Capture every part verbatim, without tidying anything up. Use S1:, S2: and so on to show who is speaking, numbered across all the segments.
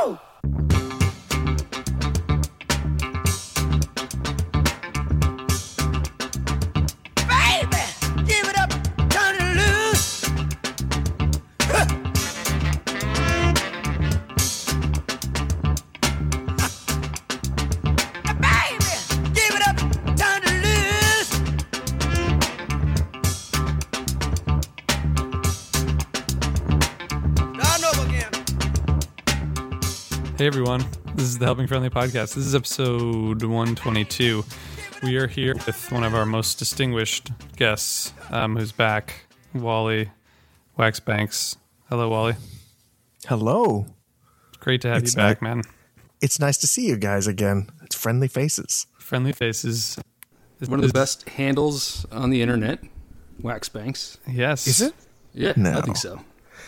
S1: Woo!
S2: Hey everyone, this is the Helping Friendly Podcast. This is episode one twenty-two. We are here with one of our most distinguished guests, um, who's back, Wally Waxbanks. Hello, Wally.
S3: Hello.
S2: Great to have
S3: It's
S2: you back,
S3: ni-
S2: man.
S3: It's nice to see you guys again. It's friendly faces.
S2: Friendly faces.
S4: One of the best handles on the internet, Waxbanks.
S2: Yes.
S3: Is it?
S4: Yeah,
S3: No.
S4: I think so.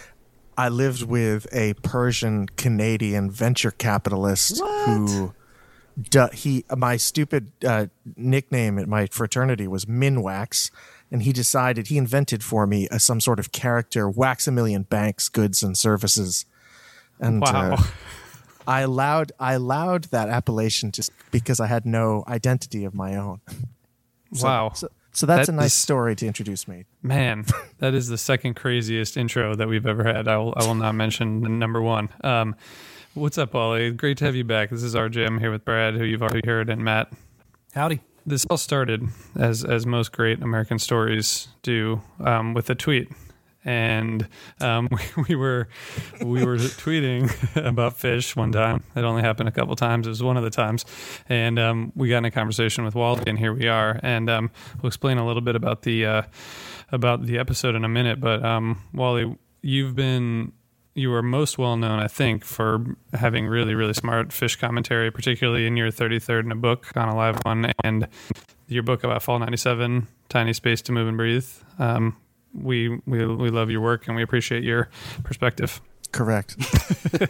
S3: I lived with a Persian Canadian venture capitalist who du- he my stupid uh, nickname at my fraternity was Minwax, and he decided he invented for me a, some sort of character, Waxamillion Banks, goods and services. And
S2: Wow.
S3: uh, I allowed I allowed that appellation just because I had no identity of my own. So,
S2: Wow.
S3: So, so that's
S2: That
S3: a nice
S2: is-
S3: story to introduce me.
S2: Man, that is the second craziest intro that we've ever had. I will, I will not mention the number one. Um, what's up, Wally? Great to have you back. This is R J. I'm here with Brad, who you've already heard, and Matt.
S5: Howdy.
S2: This all started, as as most great American stories do, um, with a tweet. And um, we, we were we were tweeting about fish one time. It only happened a couple times. It was one of the times. And um, we got in a conversation with Wally, and here we are. And um, we'll explain a little bit about the uh, about the episode in a minute. But um, Wally, you've been you were most well known, I think, for having really really smart fish commentary, particularly in your thirty-third in a book on a live one, and your book about Fall ninety-seven, Tiny Space to Move and Breathe. Um, We, we we love your work and we appreciate your perspective.
S3: Correct. I,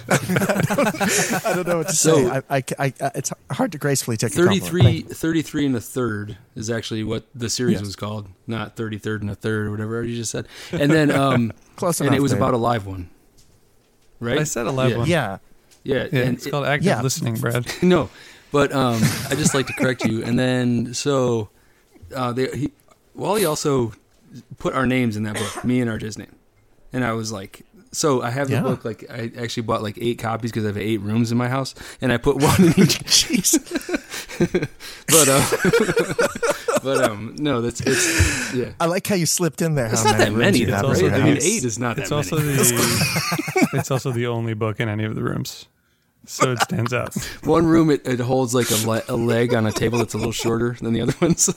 S3: don't, I don't know what to
S4: So-
S3: say. I, I, I, I, it's hard to gracefully take a
S4: thirty-three,
S3: compliment.
S4: thirty-three and a third is actually what the series
S3: Yes.
S4: was called, not thirty-third and a third or whatever you just said. And then, um,
S3: Close
S4: and
S3: enough,
S4: it was
S3: babe.
S4: about a live one, right?
S2: I said a live
S4: yeah.
S2: one.
S3: Yeah.
S4: Yeah,
S2: Yeah,
S4: and
S2: it's called active
S3: yeah.
S2: listening, Brad.
S4: no, but um, I just like to correct you. And then, so uh, they, he, Wally also put our names in that book, me and R J's name. And I was like, so I have the
S3: Yeah.
S4: book, like, I actually bought like eight copies because I have eight rooms in my house, and I put one in each.
S3: Jeez.
S4: but, uh, but, um, no, that's, it's, yeah.
S3: I like how you slipped in there.
S4: It's
S3: how
S4: not that
S3: rooms
S4: many,
S3: you
S4: though,
S3: have
S2: It's
S3: in
S4: right?
S3: your
S4: I mean,
S3: house.
S4: eight is not
S2: It's
S4: that
S2: also
S4: many.
S2: the it's also the only book in any of the rooms, so it stands out.
S4: One room, it, it holds like a, le- a leg on a table that's a little shorter than the other ones.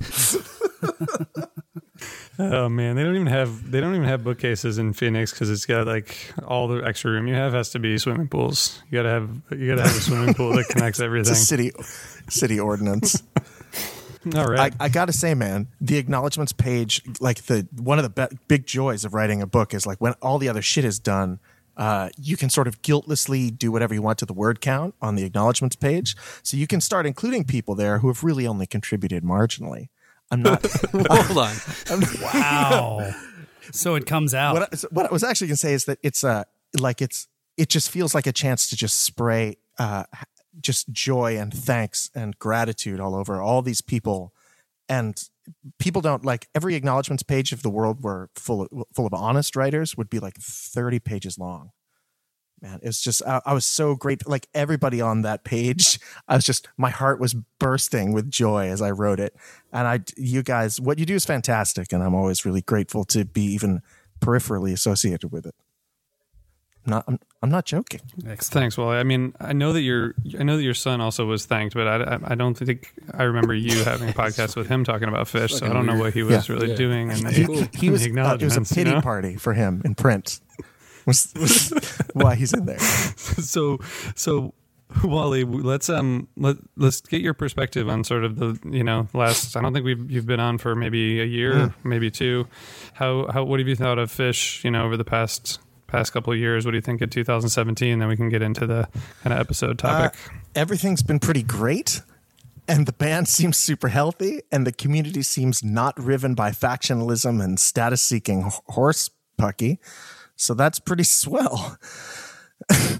S2: Oh man, they don't even have they don't even have bookcases in Phoenix because it's got like all the extra room you have has to be swimming pools. You gotta have you gotta have a swimming pool that connects
S3: It's
S2: everything.
S3: a city, city ordinance.
S2: All right.
S3: I, I got to say, man, the acknowledgments page, like the one of the be- big joys of writing a book is like when all the other shit is done, uh, you can sort of guiltlessly do whatever you want to the word count on the acknowledgments page. So you can start including people there who have really only contributed marginally. I'm not.
S4: Hold on.
S5: Wow. So it comes out.
S3: what, I, so what I was actually going to say is that it's uh, like it's it just feels like a chance to just spray uh, just joy and thanks and gratitude all over all these people. And people don't like every acknowledgments page if the world were full of, full of honest writers would be like thirty pages long. Man, it was just, I, I was so great. Like everybody on that page, I was just, my heart was bursting with joy as I wrote it. And I, you guys, what you do is fantastic. And I'm always really grateful to be even peripherally associated with it. I'm not, I'm, I'm not joking.
S2: Thanks, Wally. I mean, I know that your I know that your son also was thanked, but I, I, I don't think I remember you having a podcast with him talking about fish. So I don't know what he was
S3: Yeah.
S2: really
S4: Yeah.
S2: doing. And
S3: He,
S4: Cool.
S3: he was, uh, it was a pity
S2: you know?
S3: party for him in print. Was, was why he's in there.
S2: so so Wally, let's um let let's get your perspective on sort of the you know last. I don't think we've you've been on for maybe a year,
S3: Mm.
S2: maybe two. How how what have you thought of fish? You know, over the past past couple of years. What do you think of two thousand seventeen? Then we can get into the kind of episode topic.
S3: Uh, everything's been pretty great. And the band seems super healthy, and the community seems not riven by factionalism and status-seeking horse pucky. So that's pretty swell. uh,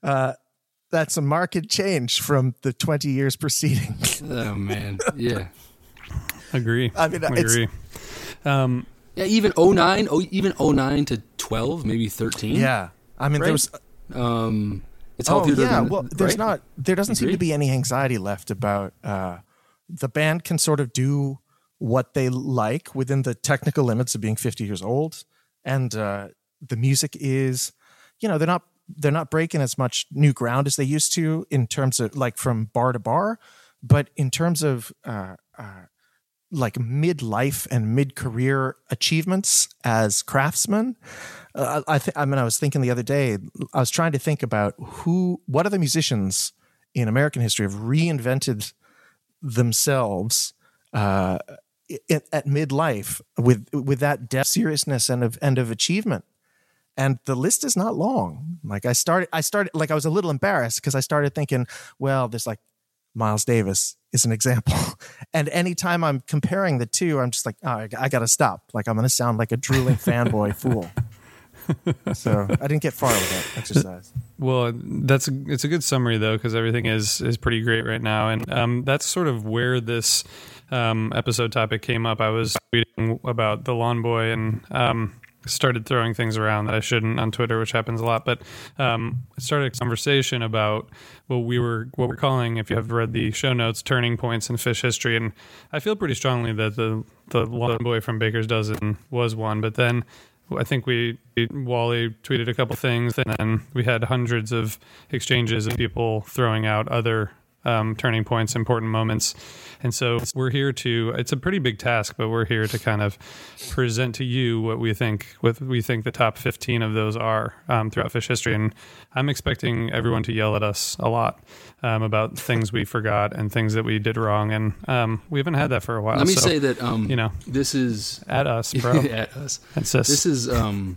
S3: Uh, that's a marked change from the twenty years preceding.
S4: Oh man, yeah.
S2: Agree.
S3: I mean, it's-
S2: agree. Um,
S4: Yeah, even oh nine, oh, even oh nine to twelve, maybe thirteen.
S3: Yeah. I mean,
S4: Right?
S3: there was.
S4: Um, it's
S3: Oh,
S4: healthier
S3: yeah.
S4: than
S3: Well, there's
S4: right?
S3: not. There doesn't seem
S4: Agree?
S3: to be any anxiety left about. Uh, the band can sort of do what they like within the technical limits of being fifty years old, and uh, the music is, you know, they're not they're not breaking as much new ground as they used to in terms of like from bar to bar, but in terms of uh, uh, like midlife and mid-career achievements as craftsmen. Uh, I th- I mean, I was thinking the other day, I was trying to think about who, what other musicians in American history have reinvented themselves uh, at, at midlife with with that depth, seriousness, and of and of achievement. And the list is not long. Like I started, I started like I was a little embarrassed because I started thinking, well, there's like Miles Davis is an example. And anytime I'm comparing the two, I'm just like, oh, I, I got to stop. Like I'm going to sound like a drooling fanboy fool. So I didn't get far with that exercise.
S2: Well, that's a, it's a good summary though, because everything is is pretty great right now, and um, that's sort of where this um, episode topic came up. I was tweeting about the Lawn Boy and um, started throwing things around that I shouldn't on Twitter, which happens a lot. But um, it started a conversation about what we were what we're calling, if you have read the show notes, turning points in Phish history, and I feel pretty strongly that the the Lawn Boy from Baker's Dozen was one, but then. I think we, Wally tweeted a couple things, and then we had hundreds of exchanges of people throwing out other um, turning points, important moments. And so we're here to, it's a pretty big task, but we're here to kind of present to you what we think, what we think the top fifteen of those are um, throughout Phish history. And I'm expecting everyone to yell at us a lot um, about things we forgot and things that we did wrong. And um, we haven't had that for a while.
S4: Let me
S2: so,
S4: say that um,
S2: you know,
S4: this is
S2: at us, bro.
S4: at us.
S2: That's us.
S4: This is um,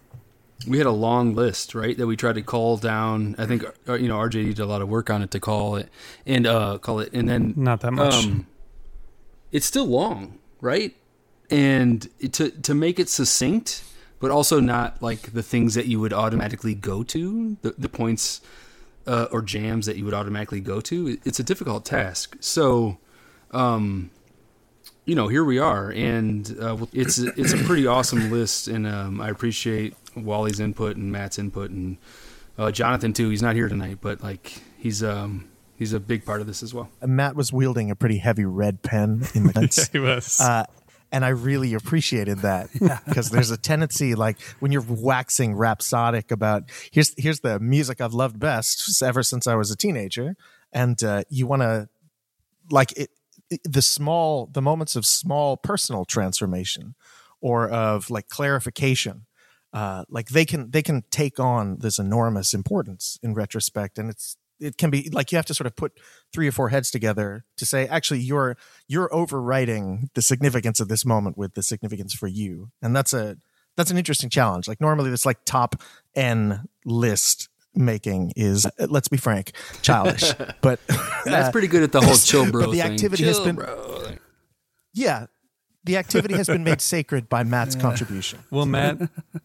S4: we had a long list, right, that we tried to call down. I think uh, you know R J did a lot of work on it to call it and uh, call it, and then
S2: Not that much.
S4: Um, it's still long, right? And to to make it succinct, but also not like the things that you would automatically go to, the, the points uh, or jams that you would automatically go to. It's a difficult task. So, um, you know, here we are, and uh, it's it's a pretty awesome list, and um, I appreciate Wally's input and Matt's input, and uh, Jonathan too. He's not here tonight, but like he's um, he's a big part of this as well.
S3: Matt was wielding a pretty heavy red pen in the
S2: Yeah, he was.
S3: uh, and I really appreciated that because there's a tendency, like when you're waxing rhapsodic about here's here's the music I've loved best ever since I was a teenager, and uh, you want to like it, it, the small the moments of small personal transformation or of like clarification, uh, like they can they can take on this enormous importance in retrospect, and it's. It can be like you have to sort of put three or four heads together to say, actually, you're you're overwriting the significance of this moment with the significance for you, and that's a that's an interesting challenge. Like normally, this like top N list making is, uh, let's be frank, childish. But
S4: That's
S3: uh,
S4: pretty good at the whole chill bro
S3: but the
S4: thing.
S3: activity
S4: Chill,
S3: has been,
S4: bro.
S3: yeah, the activity has been made sacred by Matt's contribution.
S2: Well, Matt,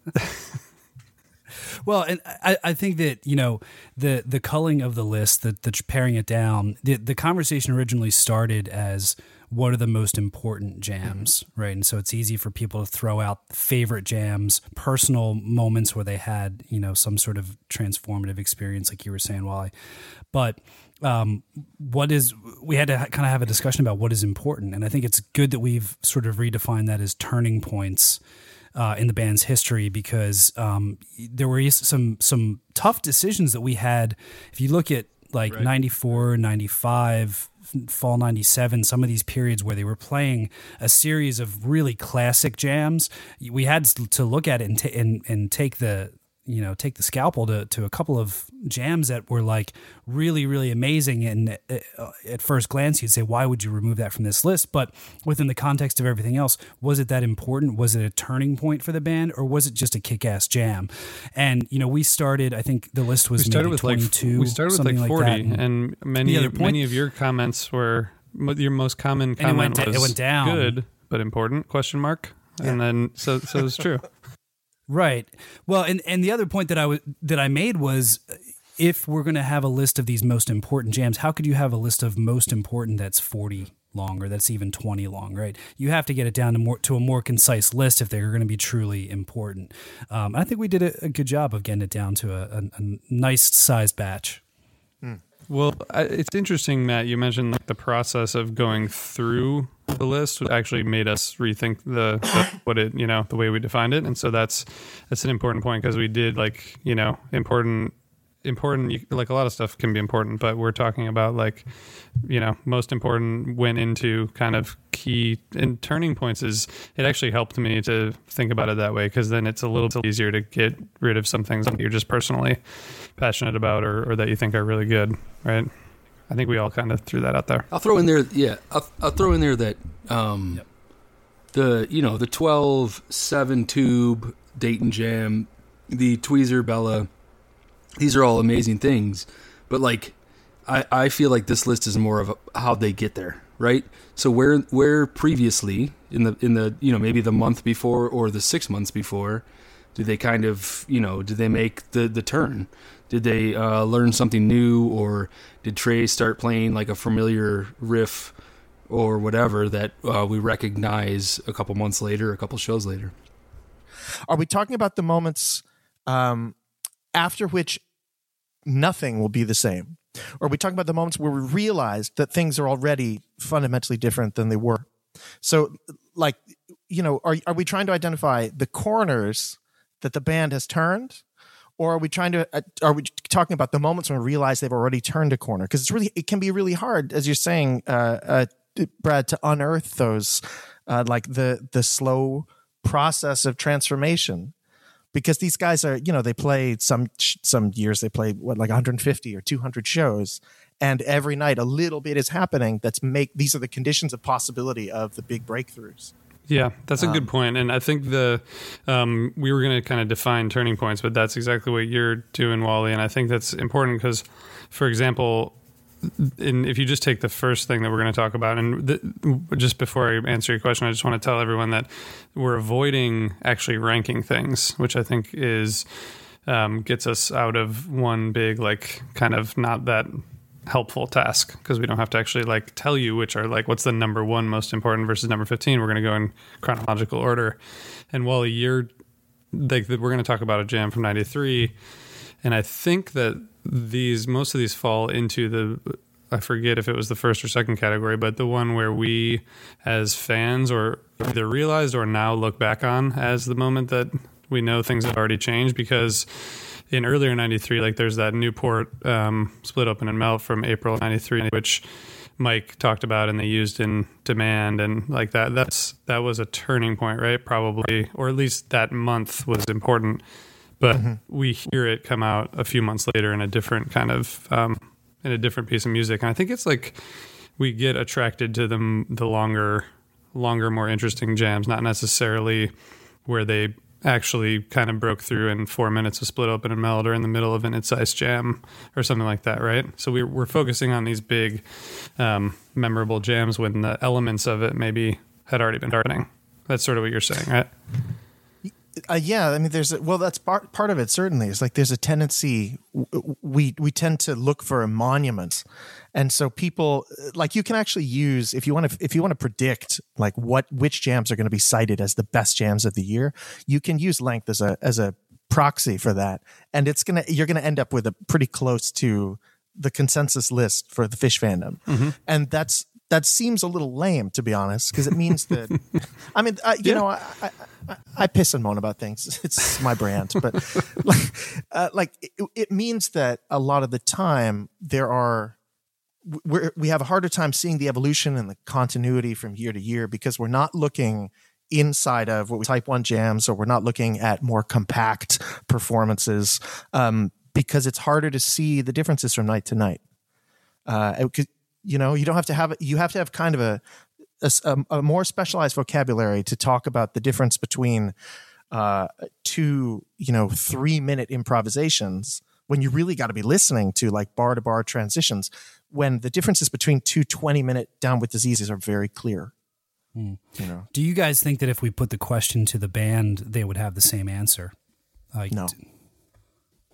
S5: Well, and I, I think that, you know, the the culling of the list, the, the paring it down, the, the conversation originally started as what are the most important jams, right? And so it's easy for people to throw out favorite jams, personal moments where they had, you know, some sort of transformative experience, like you were saying, Wally. But um, what is, we had to kind of have a discussion about what is important. And I think it's good that we've sort of redefined that as turning points Uh, in the band's history, because um, there were some some tough decisions that we had. If you look at like
S4: Right.
S5: ninety-four, ninety-five, fall ninety-seven, some of these periods where they were playing a series of really classic jams, we had to look at it and ta- and, and take the you know take the scalpel to, to a couple of jams that were like really really amazing, and uh, at first glance you'd say, why would you remove that from this list? But within the context of everything else, was it that important? Was it a turning point for the band, or was it just a kick-ass jam? And you know we started, I think the list was
S2: we started
S5: maybe
S2: with
S5: twenty-two,
S2: like we started with
S5: something
S2: like
S5: like
S2: forty,
S5: that.
S2: and many
S5: The other point-
S2: many of your comments were your most common
S5: it
S2: comment
S5: went da-
S2: was
S5: it went down.
S2: good but important question mark, and then so so it's true.
S5: Right. Well, and, and the other point that I was that I made was if we're going to have a list of these most important jams, how could you have a list of most important that's forty long or that's even twenty long, right? You have to get it down to more to a more concise list if they're going to be truly important. Um, I think we did a, a good job of getting it down to a, a, a nice sized batch.
S2: Hmm. Well, I, it's interesting, Matt, you mentioned like the process of going through the list actually made us rethink the, the what it, you know, the way we defined it. And so that's, that's an important point because we did like, you know, important, important, like a lot of stuff can be important, but we're talking about like, you know, most important went into kind of key and turning points is it actually helped me to think about it that way. Cause then it's a little bit easier to get rid of some things that you're just personally passionate about or, or that you think are really good. Right. I think we all kind of threw that out there.
S4: I'll throw in there. Yeah. I'll, I'll throw in there that, um, yep. the, you know, the twelve, seven tube Dayton Jam, the Tweezer Bella, these are all amazing things, but like, I, I feel like this list is more of a, how they get there, right? So where where previously in the in the you know maybe the month before or the six months before, did they kind of you know did they make the, the turn? Did they uh, learn something new, or did Trey start playing like a familiar riff or whatever that uh, we recognize a couple months later, a couple shows later?
S3: Are we talking about the moments um, after which nothing will be the same? Or are we talking about the moments where we realized that things are already fundamentally different than they were? So, like, you know, are are we trying to identify the corners that the band has turned? Or are we trying to, uh, are we talking about the moments when we realize they've already turned a corner? Because it's really, it can be really hard, as you're saying, uh, uh, Brad, to unearth those, uh, like the the slow process of transformation. Because these guys are, you know, they play some some years they play what like one hundred fifty or two hundred shows, and every night a little bit is happening. That's make these are the conditions of possibility of the big breakthroughs.
S2: Yeah, that's a
S3: um,
S2: good point. And I think the um, we were going to kind of define turning points, but that's exactly what you're doing, Wally. And I think that's important because, for example, in, if you just take the first thing that we're going to talk about, and the, just before I answer your question, I just want to tell everyone that we're avoiding actually ranking things, which I think is um, gets us out of one big, like, kind of not that helpful task because we don't have to actually like tell you which are like what's the number one most important versus number fifteen. We're going to go in chronological order. And Wally, you're like we're going to talk about a jam from ninety-three, and I think that these most of these fall into the I forget if it was the first or second category, but the one where we as fans or either realized or now look back on as the moment that we know things have already changed. Because in earlier ninety-three, like there's that Newport um, Split Open and Melt from April ninety-three, which Mike talked about and they used in Demand, and like that that's that was a turning point, right? Probably, or at least that month was important. But mm-hmm. we hear it come out a few months later in a different kind of um, in a different piece of music, and I think it's like we get attracted to them the longer, longer, more interesting jams, not necessarily where they actually kind of broke through in four minutes of Split Open and Melt or in the middle of an It's jam or something like that, right? So we're we're focusing on these big, um, memorable jams when the elements of it maybe had already been happening. That's sort of what you're saying, right?
S3: Uh, yeah, I mean, there's a, well, that's part part of it. Certainly, it's like there's a tendency we we tend to look for a monument, and so people like you can actually use if you want to if you want to predict like what which jams are going to be cited as the best jams of the year, you can use length as a as a proxy for that, and it's gonna you're gonna end up with a pretty close to the consensus list for the Phish fandom, mm-hmm. and that's. That seems a little lame, to be honest, because it means that, I mean, I, you yeah. know, I, I, I piss and moan about things. It's my brand. But like, uh, like it, it means that a lot of the time there are, we're, we have a harder time seeing the evolution and the continuity from year to year because we're not looking inside of what we type one jams, or we're not looking at more compact performances um, because it's harder to see the differences from night to night. Uh, it, You know, you don't have to have you have to have kind of a, a, a more specialized vocabulary to talk about the difference between uh, two, you know, three minute improvisations when you really got to be listening to like bar to bar transitions when the differences between two twenty minute Down with Diseases are very clear.
S5: Mm.
S3: You know,
S5: do you guys think that if we put the question to the band, they would have the same answer? Uh,
S3: no.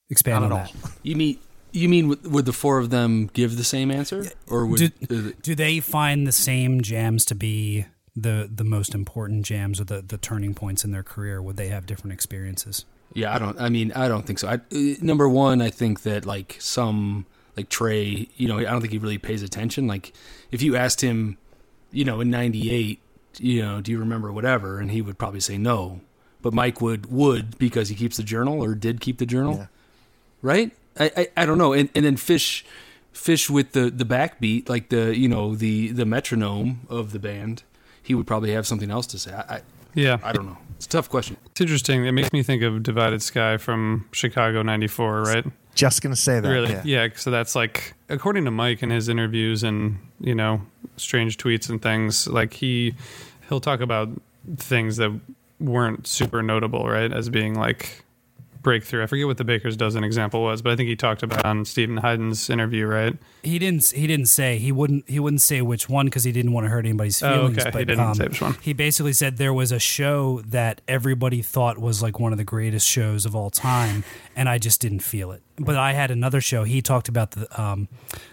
S5: Expand
S3: Not
S5: on
S3: at
S5: that.
S3: all.
S4: You mean you mean would, would the four of them give the same answer, or would
S5: Do,
S4: uh,
S5: do they find the same jams to be the the most important jams or the, the turning points in their career? Would they have different experiences?
S4: Yeah, I don't. I mean, I don't think so. I, uh, number one, I think that like some like Trey, you know, I don't think he really pays attention. Like if you asked him, you know, in ninety-eight, you know, do you remember whatever, and he would probably say no. But Mike would would because he keeps the journal or did keep the journal,
S3: Yeah.
S4: right? I, I I don't know. And and then Fish, Fish with the the backbeat, like the you know the the metronome of the band, he would probably have something else to say. I I,
S2: Yeah.
S4: I don't know. It's a tough question.
S2: It's interesting. It makes me think of Divided Sky from Chicago ninety-four, right?
S3: Just gonna say that.
S2: Really?
S3: Yeah.
S2: Yeah. So that's like, according to Mike in his interviews and, you know, strange tweets and things, like he, he'll talk about things that weren't super notable, right? As being like breakthrough. I forget what the Baker's Dozen example was, but I think he talked about on Stephen Hyden's interview, right?
S5: He didn't. He didn't say. He wouldn't. He wouldn't say which one because he didn't want to hurt anybody's
S2: Oh,
S5: feelings.
S2: okay.
S5: But,
S2: He didn't
S5: um,
S2: say which one.
S5: He basically said there was a show that everybody thought was like one of the greatest shows of all time, and I just didn't feel it. But I had another show. He talked about the um,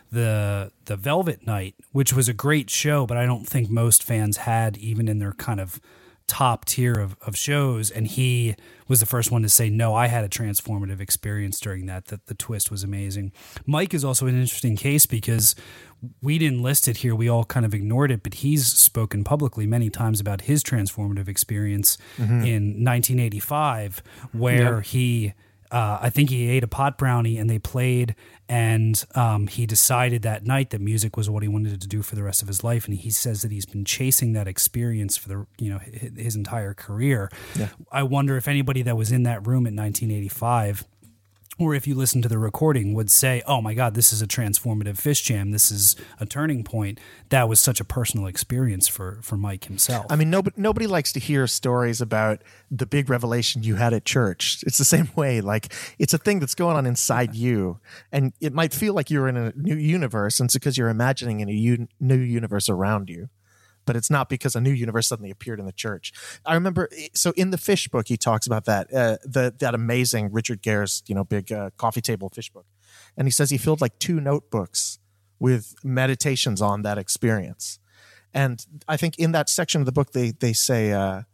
S5: the the Velvet Night, which was a great show, but I don't think most fans had even in their kind of top tier of, of shows. And he was the first one to say, no, I had a transformative experience during that, that the twist was amazing. Mike is also an interesting case because we didn't list it here. We all kind of ignored it, but he's spoken publicly many times about his transformative experience mm-hmm. in nineteen eighty-five, where yep. he, uh, I think he ate a pot brownie and they played, and um, he decided that night that music was what he wanted to do for the rest of his life. And he says that he's been chasing that experience for the you know his entire career. Yeah. I wonder if anybody that was in that room in nineteen eighty-five, or if you listen to the recording, would say, oh my God, this is a transformative Fish jam. This is a turning point. That was such a personal experience for, for Mike himself.
S3: I mean, nobody, nobody likes to hear stories about the big revelation you had at church. It's the same way. Like, it's a thing that's going on inside you. And it might feel like you're in a new universe, and it's because you're imagining in a un- new universe around you. But it's not because a new universe suddenly appeared in the church. I remember, so in the Fish book, he talks about that, uh, the, that amazing Richard Gere's, you know, big uh, coffee table Fish book. And he says he filled like two notebooks with meditations on that experience. And I think in that section of the book, they, they say uh,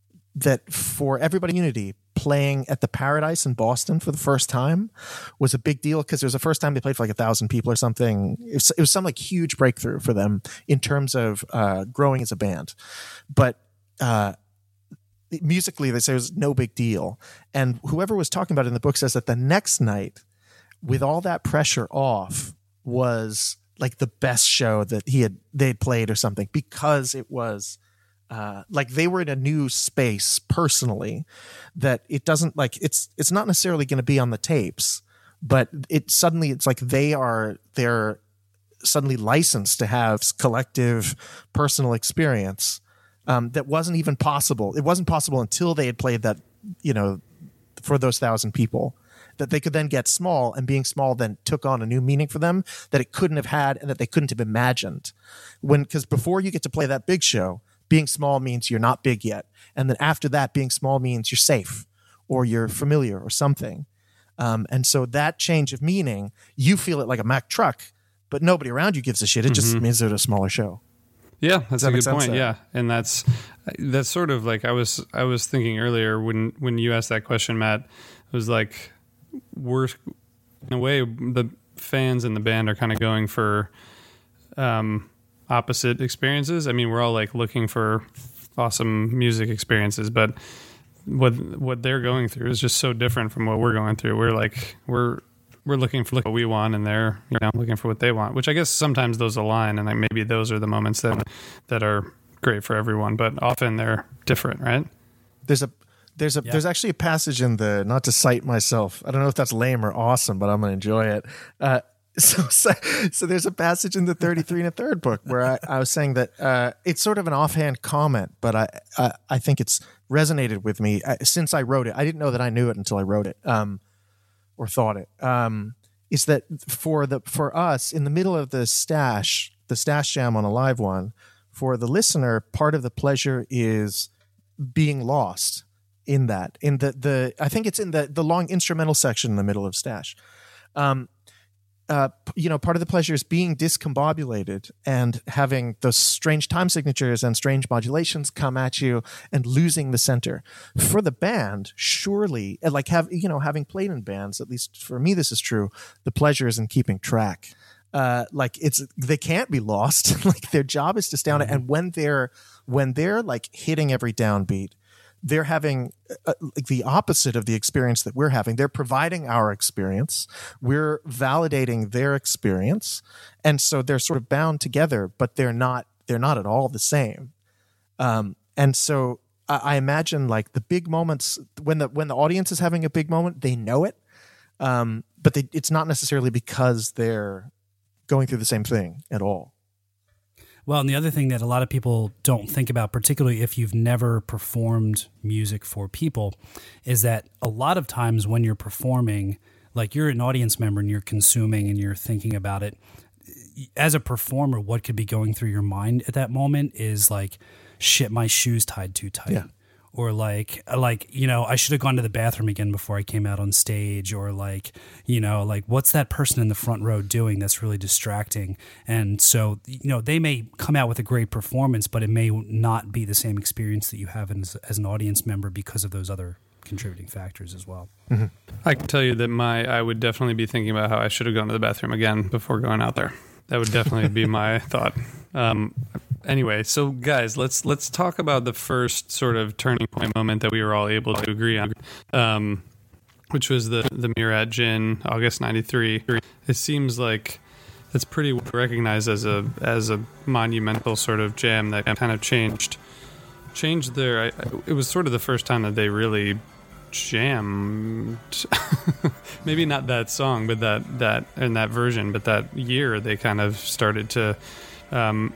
S3: that for everybody in Unity, playing at the Paradise in Boston for the first time was a big deal because it was the first time they played for like a thousand people or something. It was, it was some like huge breakthrough for them in terms of uh, growing as a band. But uh, musically, they say it was no big deal. And whoever was talking about it in the book says that the next night, with all that pressure off, was like the best show that he had they'd played or something, because it was Uh, like they were in a new space personally that it doesn't like it's it's not necessarily going to be on the tapes, but it suddenly it's like they are they're suddenly licensed to have collective personal experience um, that wasn't even possible. It wasn't possible until they had played that, you know, for those thousand people, that they could then get small, and being small then took on a new meaning for them that it couldn't have had and that they couldn't have imagined. When because before you get to play that big show, being small means you're not big yet. And then after that, being small means you're safe or you're familiar or something. Um, and so that change of meaning, you feel it like a Mack truck, but nobody around you gives a shit. It just mm-hmm. means it's a smaller show.
S2: Yeah, that's
S3: that
S2: a good
S3: sense,
S2: point.
S3: though?
S2: Yeah. And that's, that's sort of like I was, I was thinking earlier when, when you asked that question, Matt, it was like, we're in a way, the fans and the band are kind of going for, um, opposite experiences. I mean, we're all like looking for awesome music experiences, but what what they're going through is just so different from what we're going through. We're like we're we're looking for what we want, and they're you know looking for what they want. Which I guess sometimes those align, and like maybe those are the moments that that are great for everyone. But often they're different, right?
S3: There's a there's a yeah. there's actually a passage in the, not to cite myself, I don't know if that's lame or awesome, but I'm gonna enjoy it. Uh, So, so, so there's a passage in the thirty-three and a third book where I, I was saying that uh, it's sort of an offhand comment, but I, I, I think it's resonated with me I, since I wrote it. I didn't know that I knew it until I wrote it, um, or thought it. Um, is that for the for us in the middle of the stash, the stash jam on a live one, for the listener, part of the pleasure is being lost in that. In the the I think it's in the the long instrumental section in the middle of Stash. Um, uh, you know, part of the pleasure is being discombobulated and having those strange time signatures and strange modulations come at you and losing the center. For the band, surely, like have you know, having played in bands, at least for me, this is true. The pleasure is in keeping track. Uh, like it's they can't be lost. Like their job is to stay on it, and when they're when they're like hitting every downbeat, they're having uh, like the opposite of the experience that we're having. They're providing our experience. We're validating their experience. And so they're sort of bound together, but they're not, they're not at all the same. Um, and so I, I imagine like the big moments when the, when the audience is having a big moment, they know it. Um, but they, it's not necessarily because they're going through the same thing at all.
S5: Well, and the other thing that a lot of people don't think about, particularly if you've never performed music for people, is that a lot of times when you're performing, like you're an audience member and you're consuming and you're thinking about it, as a performer, what could be going through your mind at that moment is like, shit, my shoes tied too tight.
S3: Yeah.
S5: Or like, like, you know, I should have gone to the bathroom again before I came out on stage. Or like, you know, like what's that person in the front row doing that's really distracting? And so, you know, they may come out with a great performance, but it may not be the same experience that you have as, as an audience member because of those other contributing factors as well.
S2: Mm-hmm. I can tell you that my, I would definitely be thinking about how I should have gone to the bathroom again before going out there. That would definitely be my thought. Um, anyway, so guys, let's let's talk about the first sort of turning point moment that we were all able to agree on, um, which was the the Murad Gin, August ninety-three. It seems like it's pretty well recognized as a as a monumental sort of jam that kind of changed changed their. I, it was sort of the first time that they really jammed. Maybe not that song, but that that in that version, but that year they kind of started to um,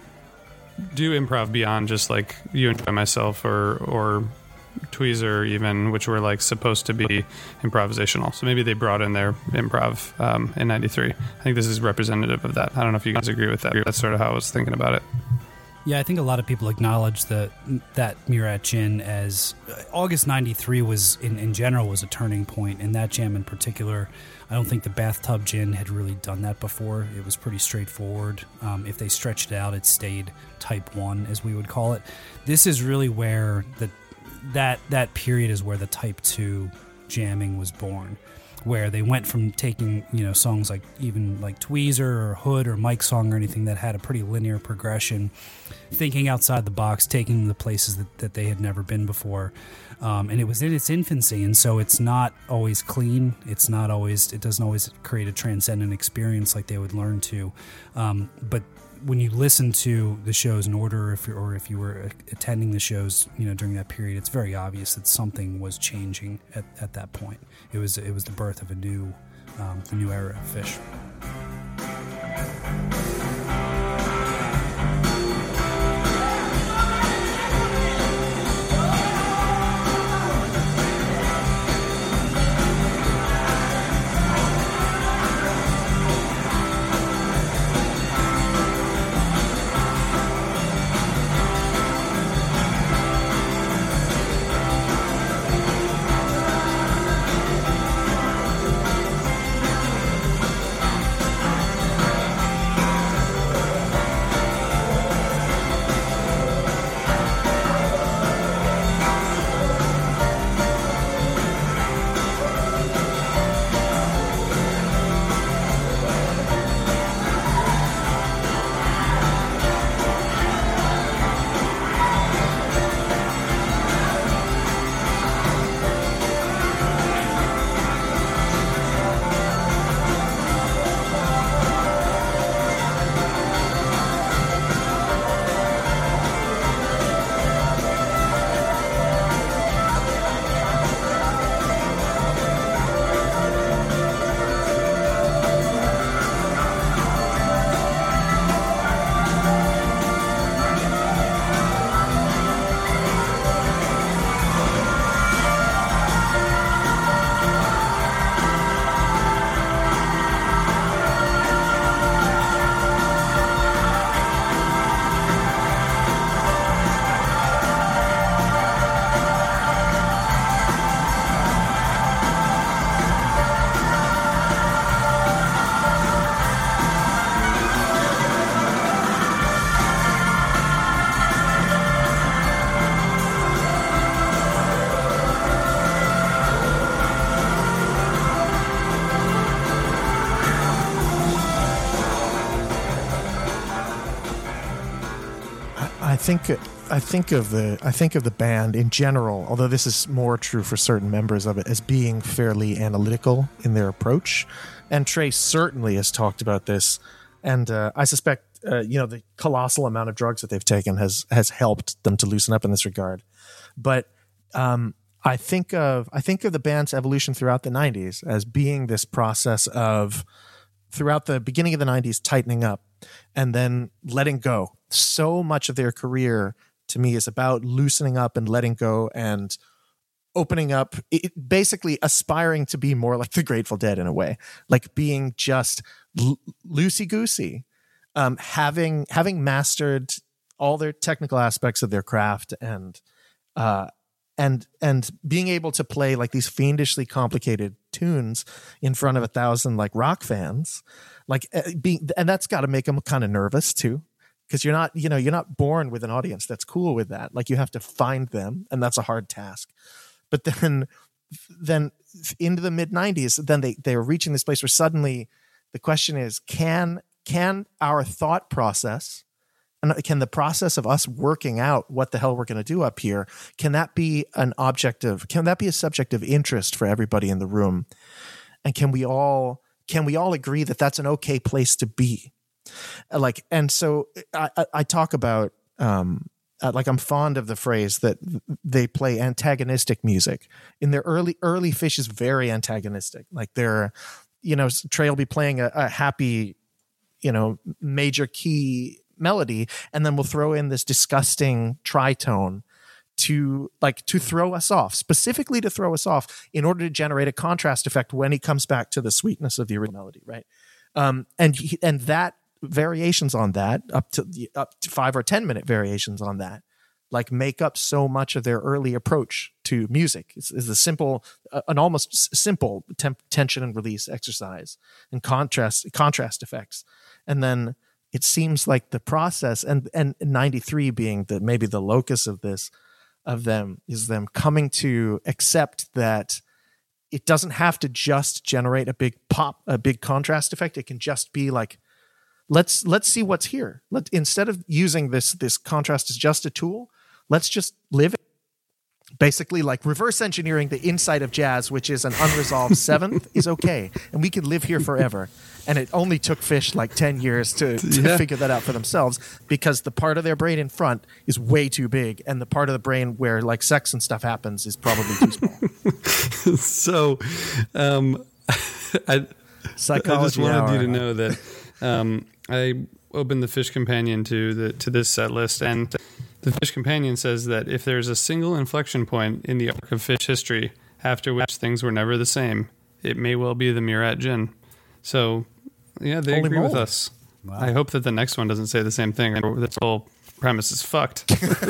S2: do improv beyond just like You and Myself or or Tweezer even, which were like supposed to be improvisational. So maybe they brought in their improv um, in ninety-three. I think this is representative of that. I don't know if you guys agree with that. That's sort of how I was thinking about it.
S5: Yeah, I think a lot of people acknowledge that that Murad Gin as uh, August ninety-three was in, in general was a turning point, and that jam in particular. I don't think the Bathtub Gin had really done that before. It was pretty straightforward. Um, if they stretched it out, it stayed type one, as we would call it. This is really where the that that period is where the type two jamming was born, where they went from taking, you know, songs like even like Tweezer or Hood or Mike's Song or anything that had a pretty linear progression, thinking outside the box, taking them to places that, that they had never been before. Um, and it was in its infancy, and so it's not always clean. It's not always, it doesn't always create a transcendent experience like they would learn to. Um, but when you listen to the shows in order, if you're, or if you were attending the shows, you know, during that period, it's very obvious that something was changing at, at that point. It was it was the birth of a new um, a new era of Phish.
S3: I think I think of the I think of the band in general, although this is more true for certain members of it, as being fairly analytical in their approach. And Trey certainly has talked about this, and uh, I suspect uh, you know the colossal amount of drugs that they've taken has has helped them to loosen up in this regard. But um, I think of I think of the band's evolution throughout the nineties as being this process of throughout the beginning of the nineties tightening up and then letting go. So much of their career to me is about loosening up and letting go and opening up, it, basically aspiring to be more like the Grateful Dead in a way, like being just l- loosey-goosey, um, having having mastered all their technical aspects of their craft and uh, and and being able to play like these fiendishly complicated tunes in front of a thousand like rock fans, like uh, being, and that's got to make them kind of nervous too. Because you're not, you know, you're not born with an audience that's cool with that. Like you have to find them, and that's a hard task. But then, then into the mid nineties, then they they are reaching this place where suddenly the question is, can can our thought process and can the process of us working out what the hell we're going to do up here, can that be an object of, can that be a subject of interest for everybody in the room? And can we all can we all agree that that's an okay place to be? Like, and so I, I, I talk about, um, uh, like I'm fond of the phrase that they play antagonistic music. In their early, early Phish is very antagonistic. Like they're, you know, Trey will be playing a, a happy, you know, major key melody, and then we'll throw in this disgusting tritone to like to throw us off, specifically to throw us off in order to generate a contrast effect when he comes back to the sweetness of the original melody, right? Um, and he, and that. Variations on that, up to up to five or ten minute variations on that, like make up so much of their early approach to music. It's, it's a simple, uh, an almost simple temp- tension and release exercise and contrast contrast effects, and then it seems like the process and and ninety-three being the maybe the locus of this of them is them coming to accept that it doesn't have to just generate a big pop, a big contrast effect. It can just be like, Let's let's see what's here. Let instead of using this this contrast as just a tool, let's just live it. Basically, like reverse engineering the inside of jazz, which is an unresolved seventh, is okay, and we could live here forever. And it only took Phish like ten years to, to yeah. figure that out for themselves, because the part of their brain in front is way too big, and the part of the brain where like sex and stuff happens is probably too small.
S2: So, um, I,
S3: Psychology
S2: I just wanted
S3: hour.
S2: you to know that. Um, I opened the Phish Companion to the to this set list, and the Phish Companion says that if there's a single inflection point in the arc of Phish history after which things were never the same, it may well be the Murat Gin. So, yeah, they
S3: Holy
S2: agree
S3: moly.
S2: with us.
S5: Wow.
S2: I hope that the next one doesn't say the same thing. This whole premise is fucked.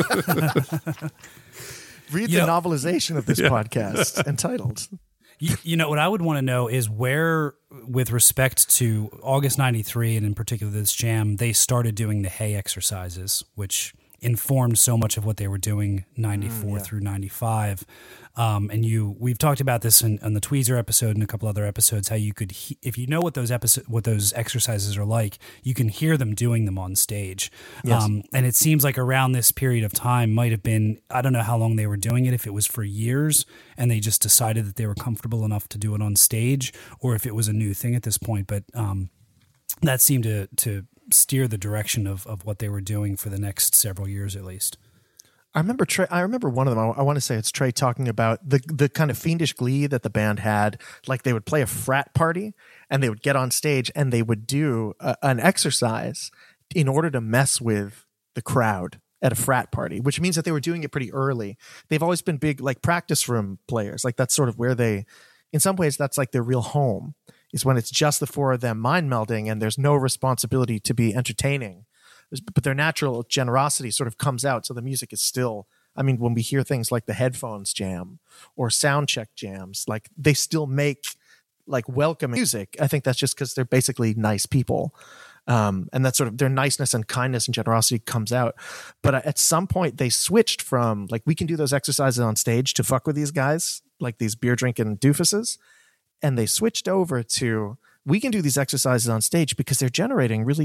S3: Read
S5: You
S3: the
S5: know-
S3: novelization of this podcast entitled.
S5: You, you know, what I would want to know is where, with respect to August ninety-three, and in particular this jam, they started doing the Hay exercises, which informed so much of what they were doing ninety-four
S3: Mm, yeah.
S5: through ninety-five. Um, and you, we've talked about this in, in the Tweezer episode and a couple other episodes, how you could, he, if you know what those episode, what those exercises are like, you can hear them doing them on stage.
S3: Yes.
S5: Um, and it seems like around this period of time might have been, I don't know how long they were doing it, if it was for years and they just decided that they were comfortable enough to do it on stage, or if it was a new thing at this point. But um, that seemed to, to steer the direction of, of what they were doing for the next several years at least.
S3: I remember Trey, I remember one of them. I, I want to say it's Trey talking about the the kind of fiendish glee that the band had. Like they would play a frat party and they would get on stage and they would do a, an exercise in order to mess with the crowd at a frat party, which means that they were doing it pretty early. They've always been big, like practice room players. Like that's sort of where they, in some ways, that's like their real home, is when it's just the four of them mind melding and there's no responsibility to be entertaining. But their natural generosity sort of comes out. So the music is still, I mean, when we hear things like the Headphones Jam or Sound Check jams, like they still make like welcoming music. I think that's just because they're basically nice people. Um, and that sort of their niceness and kindness and generosity comes out. But at some point they switched from like, we can do those exercises on stage to fuck with these guys, like these beer drinking doofuses. And they switched over to, we can do these exercises on stage because they're generating really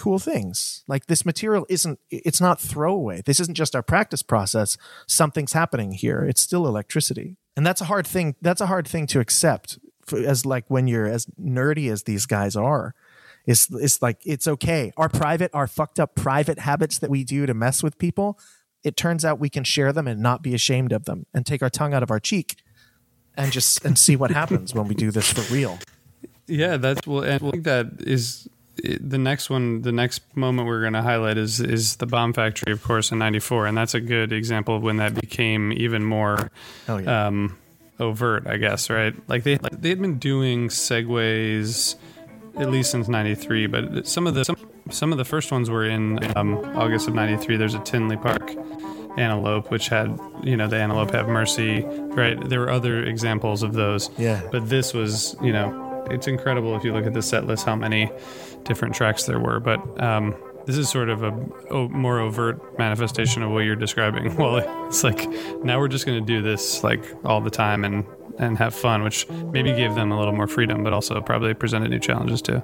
S3: cool things. Like this material isn't, it's not throwaway. This isn't just our practice process. Something's happening here. It's still electricity. And that's a hard thing. That's a hard thing to accept for, as like when you're as nerdy as these guys are. It's, it's like, it's okay. Our private, our fucked up private habits that we do to mess with people, it turns out we can share them and not be ashamed of them and take our tongue out of our cheek and just and see what happens when we do this for real.
S2: Yeah, that's well, and I think that is the next one. The next moment we're going to highlight is is the bomb factory, of course, in ninety-four, and that's a good example of when that became even more
S3: oh, yeah.
S2: um, overt, I guess. Right? Like they they had been doing segues at least since ninety-three, but some of the some, some of the first ones were in um, August of ninety-three. There's a Tinley Park antelope, which had, you know, the Antelope Have Mercy, right? There were other examples of those.
S3: Yeah.
S2: But this was, you know, it's incredible if you look at the set list how many different tracks there were. But um, this is sort of a o- more overt manifestation of what you're describing. Well, it's like now we're just going to do this like all the time and, and have fun, which maybe gave them a little more freedom, but also probably presented new challenges too.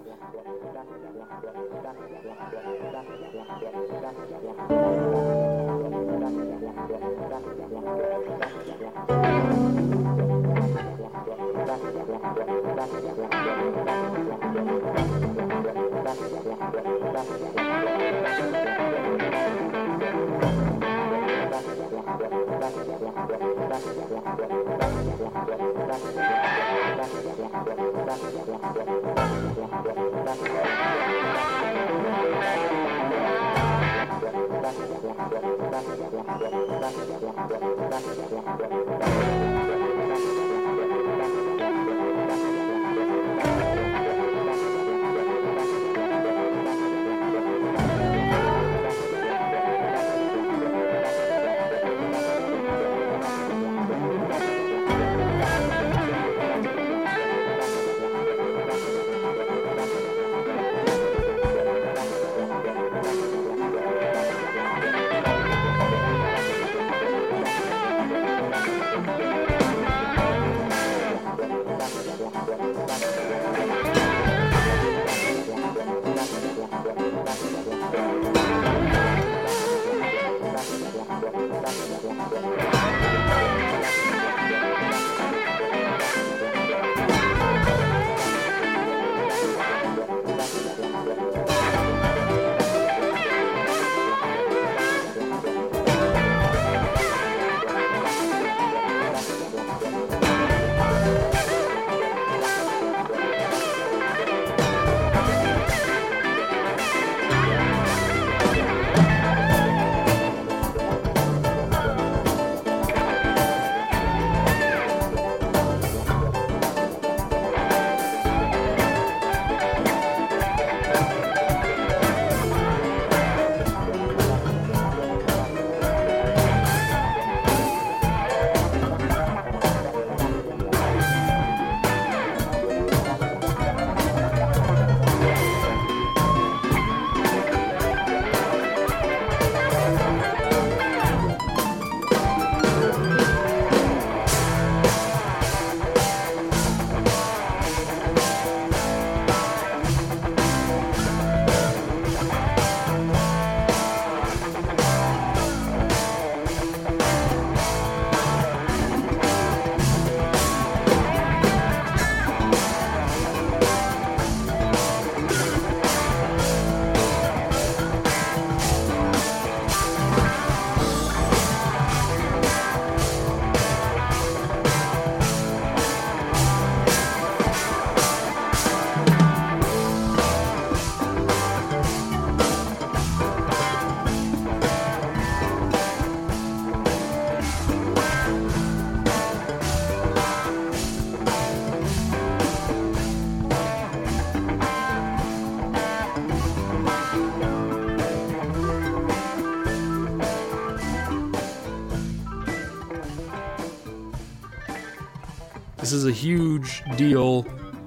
S4: This is a huge deal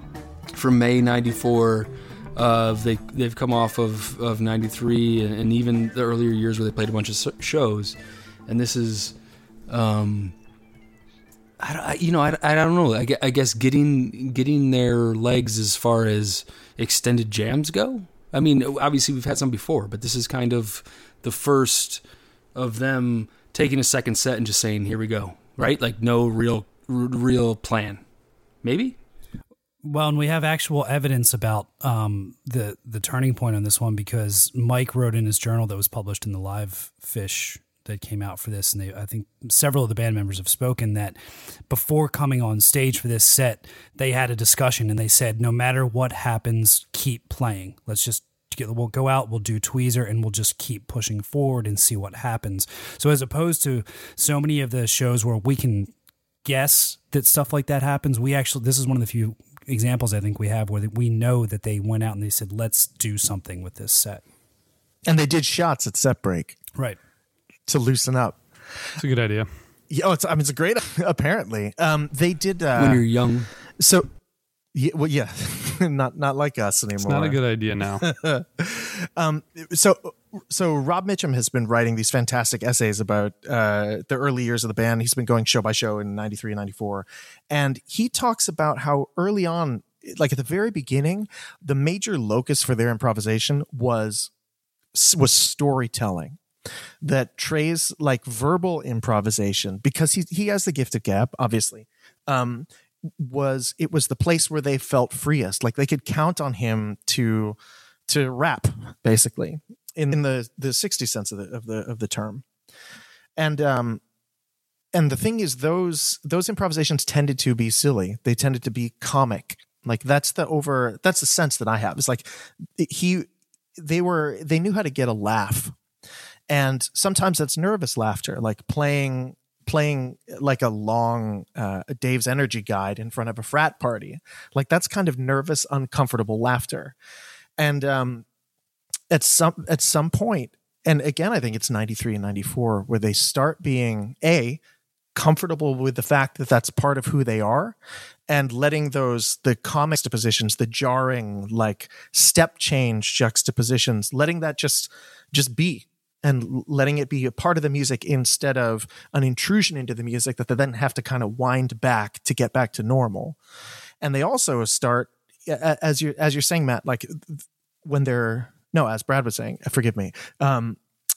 S4: from May ninety-four. Uh, they, they've come off of, of ninety-three and, and even the earlier years where they played a bunch of shows. And this is, um, I, I, you know, I, I don't know. I, I guess getting getting their legs as far as extended jams go. I mean, obviously we've had some before, but this is kind of the first of them taking a second set and just saying, here we go, right? Like no real, r- real plan. Maybe?
S5: Well, and we have actual evidence about um, the the turning point on this one, because Mike wrote in his journal that was published in the Live Fish that came out for this, and they, I think several of the band members have spoken that before coming on stage for this set, they had a discussion and they said, no matter what happens, keep playing. Let's just get, we'll go out, we'll do Tweezer, and we'll just keep pushing forward and see what happens. So as opposed to so many of the shows where we can guess that stuff like that happens, we actually, this is one of the few examples I think we have where we know that they went out and they said, let's do something with this set.
S3: And they did shots at set break.
S5: Right.
S3: To loosen up.
S2: It's a good idea.
S3: Yeah, oh, it's, I mean, it's a great, apparently. Um, they did. Uh,
S4: when you're young.
S3: So, yeah, well, yeah, not not like us anymore.
S2: It's not a good idea now.
S3: um, so, so Rob Mitchum has been writing these fantastic essays about uh, the early years of the band. He's been going show by show in ninety-three and ninety-four. And he talks about how early on, like at the very beginning, the major locus for their improvisation was was storytelling. That Trey's like verbal improvisation, because he he has the gift of gab, obviously, um, was it was the place where they felt freest. Like they could count on him to to rap, basically, in, in the the sixty sense of the of the of the term. And um and the thing is, those those improvisations tended to be silly. They tended to be comic. Like that's the over that's the sense that I have. It's like he they were they knew how to get a laugh. And sometimes that's nervous laughter, like playing playing like a long uh, Dave's Energy Guide in front of a frat party. Like that's kind of nervous, uncomfortable laughter. And um, at some at some point, and again, I think it's ninety-three and ninety-four, where they start being A, comfortable with the fact that that's part of who they are, and letting those, the comic juxtapositions, the jarring, like step change juxtapositions, letting that just just be. And letting it be a part of the music instead of an intrusion into the music that they then have to kind of wind back to get back to normal. And they also start, as you're, as you're saying, Matt, like when they're, no, as Brad was saying, forgive me, um,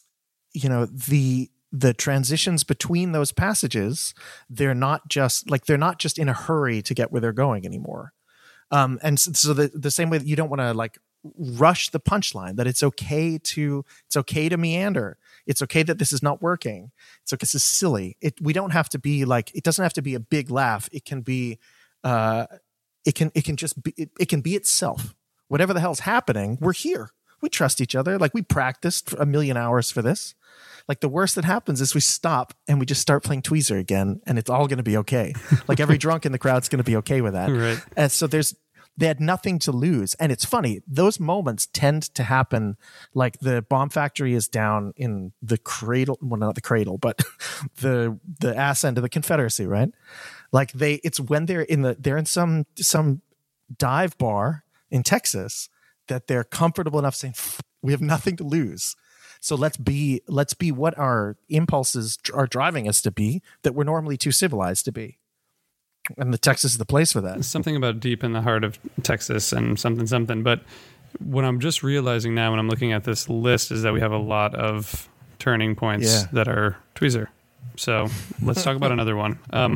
S3: you know, the, the transitions between those passages, they're not just like, they're not just in a hurry to get where they're going anymore. Um, and so, so the, the same way that you don't want to like rush the punchline, that it's okay to it's okay to meander. It's okay that this is not working. It's okay. This is silly. It we don't have to be like, it doesn't have to be a big laugh. It can be uh it can it can just be it, it can be itself. Whatever the hell's happening, we're here. We trust each other. Like we practiced for a million hours for this. Like the worst that happens is we stop and we just start playing Tweezer again, and it's all going to be okay. Like every drunk in the crowd's going to be okay with that.
S2: Right.
S3: And so there's they had nothing to lose. And it's funny, those moments tend to happen like the bomb factory is down in the cradle, well, not the cradle, but the the ass end of the Confederacy, right? Like they, it's when they're in the, they're in some, some dive bar in Texas that they're comfortable enough saying, we have nothing to lose. So let's be, let's be what our impulses are driving us to be that we're normally too civilized to be. And the Texas is the place for that.
S2: Something about deep in the heart of Texas and something, something. But what I'm just realizing now when I'm looking at this list is that we have a lot of turning points
S3: yeah.
S2: that are Tweezer. So let's talk about another one. Um,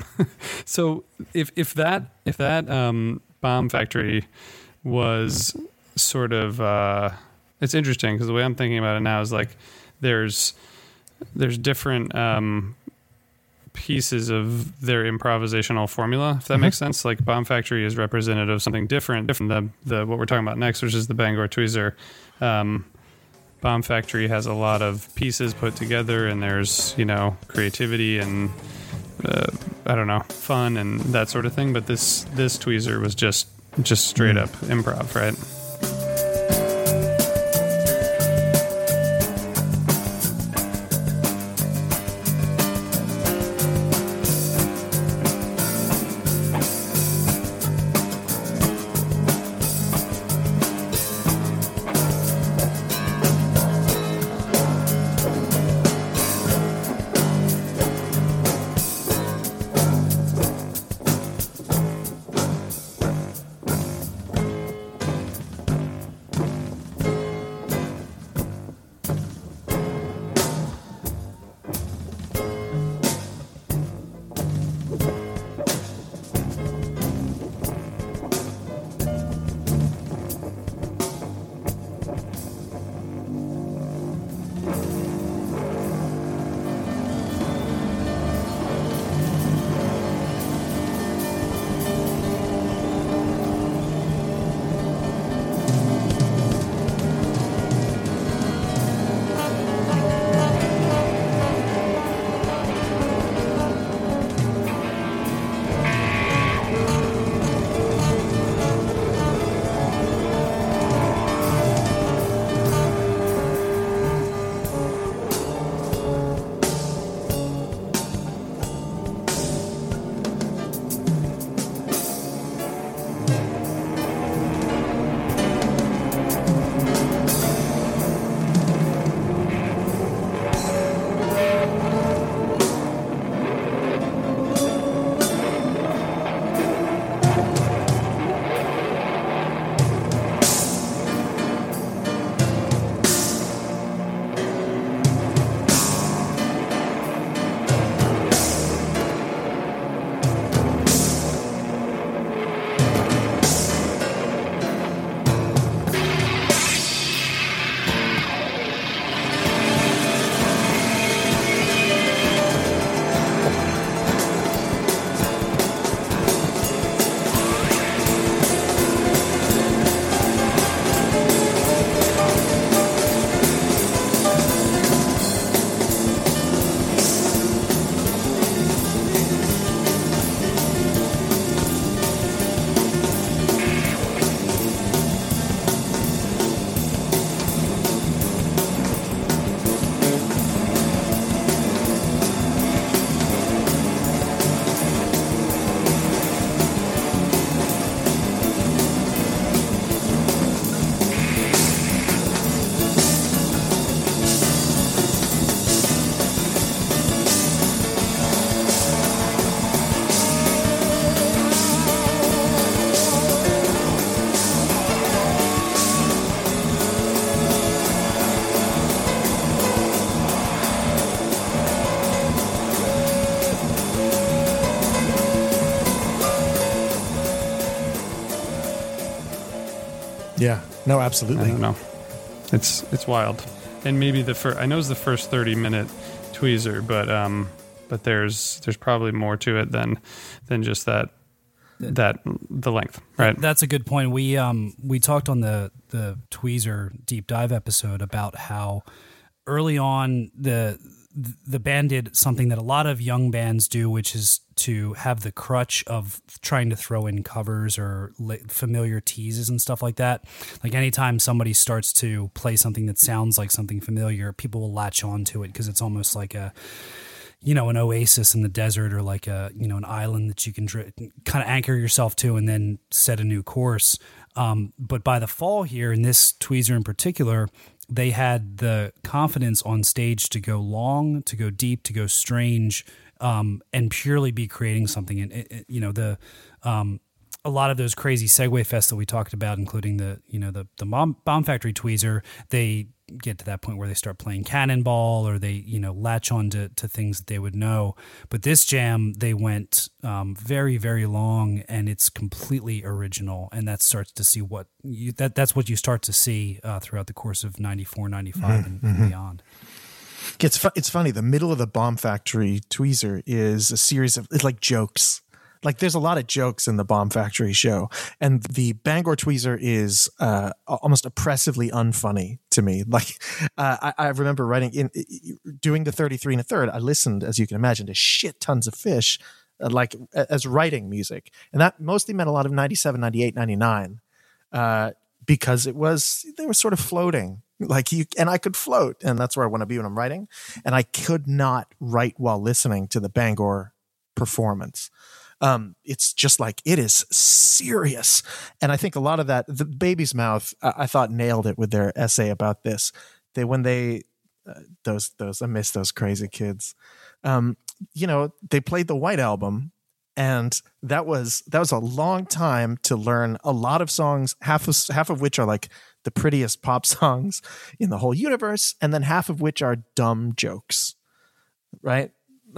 S2: so if if that if that um, bomb factory was sort of, uh, it's interesting because the way I'm thinking about it now is like there's there's different um, pieces of their improvisational formula, if that mm-hmm. makes sense. Like Bomb Factory is representative of something different, different than the, the what we're talking about next, which is the Bangor Tweezer. Um, Bomb Factory has a lot of pieces put together, and there's, you know, creativity and uh, I don't know, fun and that sort of thing. But this this Tweezer was just just straight up improv, right?
S3: No, absolutely.
S2: I don't know. It's it's wild. And maybe the first, I know it's the first thirty minute tweezer, but um, but there's there's probably more to it than than just that that the length, right?
S5: That's a good point. We um we talked on the the tweezer deep dive episode about how early on the the band did something that a lot of young bands do, which is to have the crutch of trying to throw in covers or familiar teases and stuff like that. Like anytime somebody starts to play something that sounds like something familiar, people will latch on to it because it's almost like a, you know, an oasis in the desert, or like a, you know, an island that you can dr- kind of anchor yourself to and then set a new course. Um, but by the fall here, in this tweezer in particular, they had the confidence on stage to go long, to go deep, to go strange, um, and purely be creating something. And, it, it, you know, the um, a lot of those crazy Segway fests that we talked about, including the, you know, the, the Bomb, Bomb Factory tweezer, they get to that point where they start playing Cannonball, or they, you know, latch on to, to things that they would know. But this jam, they went um, very, very long, and it's completely original. And that starts to see what you, that that's what you start to see uh, throughout the course of ninety-four, ninety-five mm-hmm, and, and mm-hmm. beyond.
S3: It's fu- it's funny. The middle of the Bomb Factory tweezer is a series of, it's like jokes. Like there's a lot of jokes in the Bomb Factory show, and the Bangor tweezer is uh, almost oppressively unfunny to me. Like uh, I, I remember writing in doing the thirty-three and a third. I listened, as you can imagine, to shit tons of Fish, uh, like as writing music, and that mostly meant a lot of ninety-seven, ninety-eight, ninety-nine, uh, because it was they were sort of floating. Like you and I could float, and that's where I want to be when I'm writing. And I could not write while listening to the Bangor performance. Um, it's just like, it is serious. And I think a lot of that, the Baby's Mouth, I, I thought nailed it with their essay about this. They, when they, uh, those, those, I miss those crazy kids. Um, you know, they played the White Album, and that was, that was a long time to learn a lot of songs, half of, half of which are like the prettiest pop songs in the whole universe. And then half of which are dumb jokes. Right.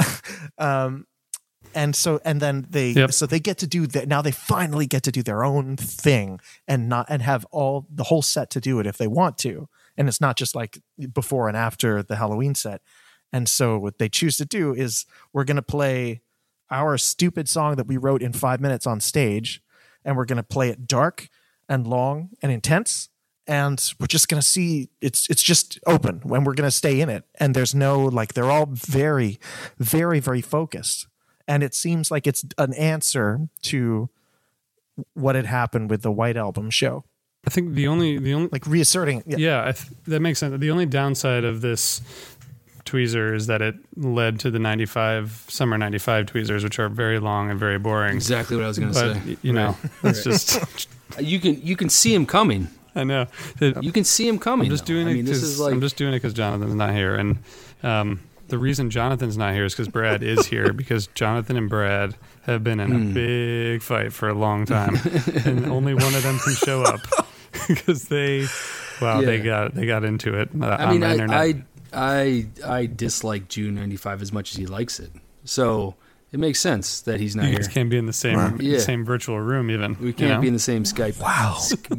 S3: um, And so, and then they, yep. so they get to do that. Now they finally get to do their own thing, and not, and have all the whole set to do it if they want to. And it's not just like before and after the Halloween set. And so what they choose to do is, we're going to play our stupid song that we wrote in five minutes on stage, and we're going to play it dark and long and intense. And we're just going to see, it's, it's just open, and we're going to stay in it. And there's no, like, they're all very, very, very focused. And it seems like it's an answer to what had happened with the White Album show.
S2: I think the only, the only
S3: like reasserting.
S2: Yeah, yeah I th- that makes sense. The only downside of this tweezer is that it led to the ninety-five summer ninety-five tweezers, which are very long and very boring.
S4: Exactly what I was going to say.
S2: You know,
S4: right.
S2: it's just
S4: you can you can see him coming.
S2: I know.
S4: It, you can see him coming.
S2: I'm just
S4: though.
S2: doing
S4: I
S2: it.
S4: mean, this is like...
S2: I'm just doing it because Jonathan's not here, and. Um, The reason Jonathan's not here is because Brad is here, because Jonathan and Brad have been in a mm. big fight for a long time, and only one of them can show up because they, wow, yeah. they got they got into it uh,
S4: I
S2: on
S4: mean,
S2: the
S4: I,
S2: internet.
S4: I I I dislike June ninety-five as much as he likes it, so it makes sense that he's not
S2: you
S4: here.
S2: guys can't be in the same
S4: wow. yeah.
S2: same virtual room even.
S4: We can't
S2: you know?
S4: be in the same Skype.
S3: Wow,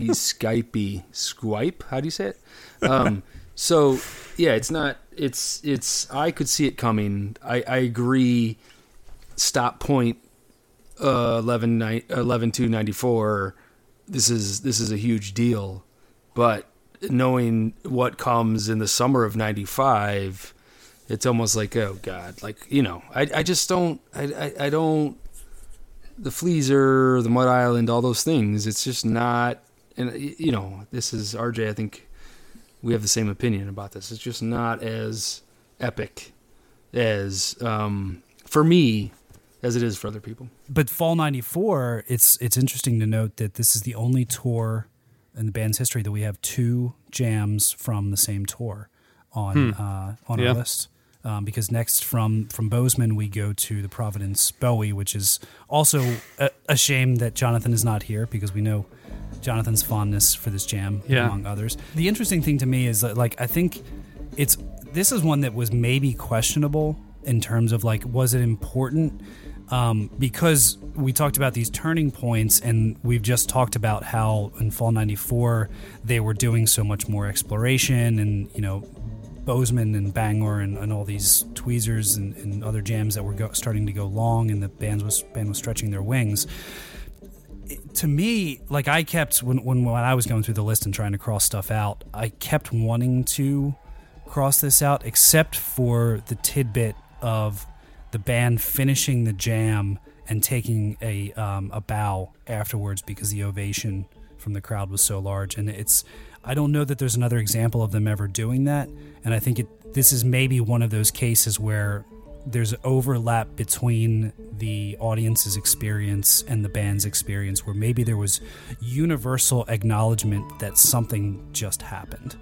S4: Skypey Skype. How do you say it? Um, so yeah, it's not. It's it's. I could see it coming. I, I agree. Stop point. Uh, eleven two ninety-four. This is this is a huge deal, but knowing what comes in the summer of ninety-five, it's almost like, oh God, like, you know, I I just don't I I, I don't the Fleaser, the Mud Island, all those things. It's just not. And you know, this is R J. I think. We have the same opinion about this. It's just not as epic as, um, for me, as it is for other people.
S5: But Fall ninety-four, it's it's interesting to note that this is the only tour in the band's history that we have two jams from the same tour on hmm. uh, on yeah. our list. Um, because next from, from Bozeman, we go to the Providence Bowie, which is also a, a shame that Jonathan is not here, because we know Jonathan's fondness for this jam, yeah. among others. The interesting thing to me is that, like, I think it's this is one that was maybe questionable in terms of, like, was it important? um, because we talked about these turning points, and we've just talked about how in Fall ninety-four they were doing so much more exploration, and you know, Bozeman and Bangor and, and all these tweezers and, and other jams that were go, starting to go long, and the band was band was stretching their wings. It, to me, like I kept when, when when I was going through the list and trying to cross stuff out, I kept wanting to cross this out, except for the tidbit of the band finishing the jam and taking a um, a bow afterwards because the ovation from the crowd was so large. And it's, I don't know that there's another example of them ever doing that. And I think it, this is maybe one of those cases where there's overlap between the audience's experience and the band's experience, where maybe there was universal acknowledgement that something just happened.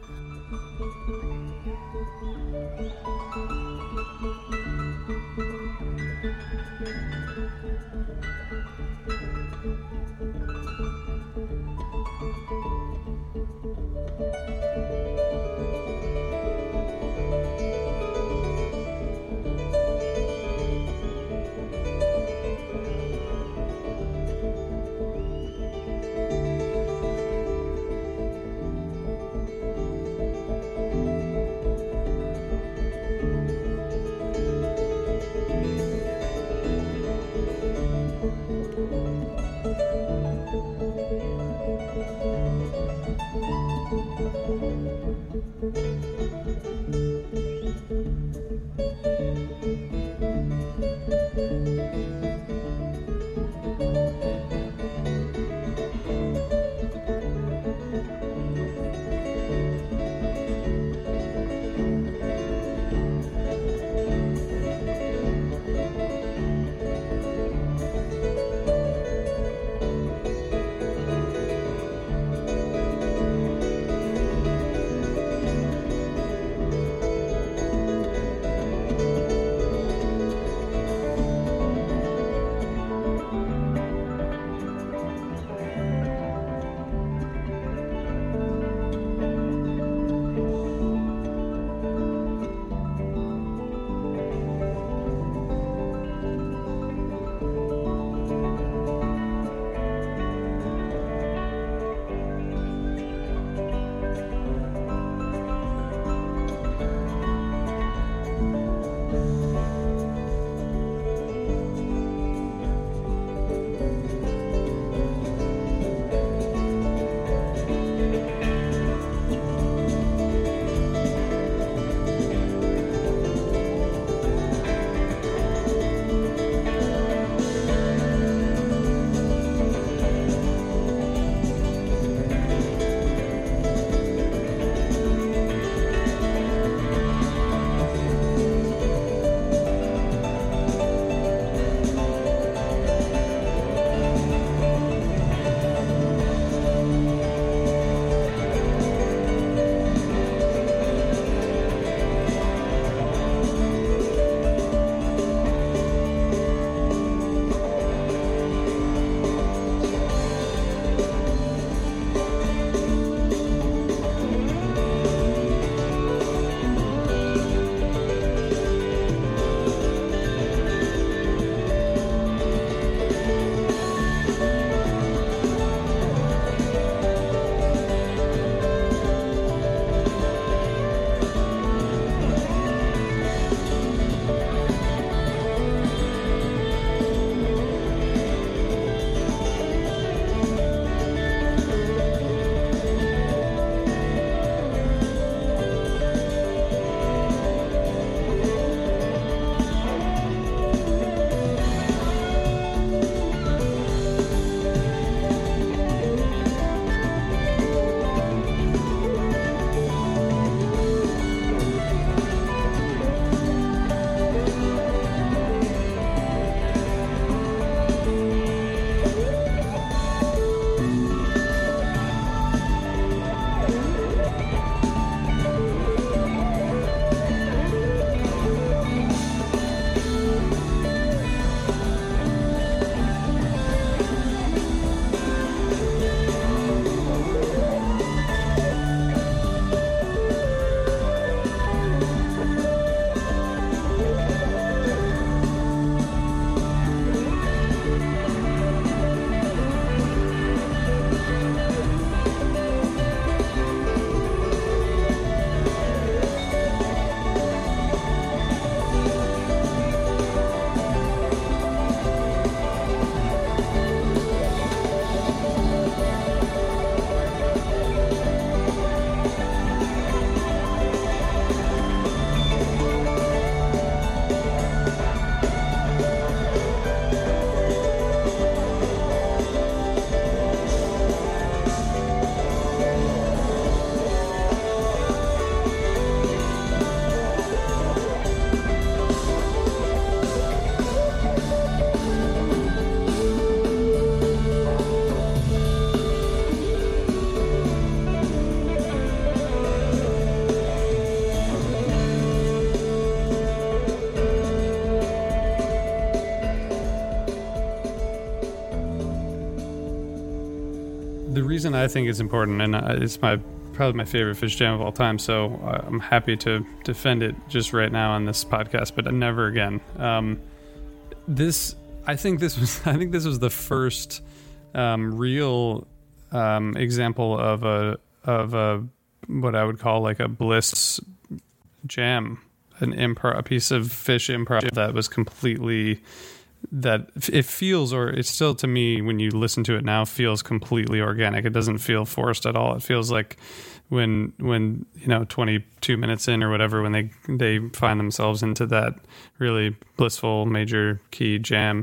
S2: reason I think it's important, and it's my probably my favorite Phish jam of all time, so I'm happy to defend it just right now on this podcast, but never again. Um, this, I think this was, I think this was the first um, real um, example of a of a what I would call like a Bliss jam, an improv, a piece of Phish improv that was completely. That it feels, or it's still to me when you listen to it now, feels completely organic. It doesn't feel forced at all. It feels like when when you know twenty-two minutes in or whatever, when they they find themselves into that really blissful major key jam.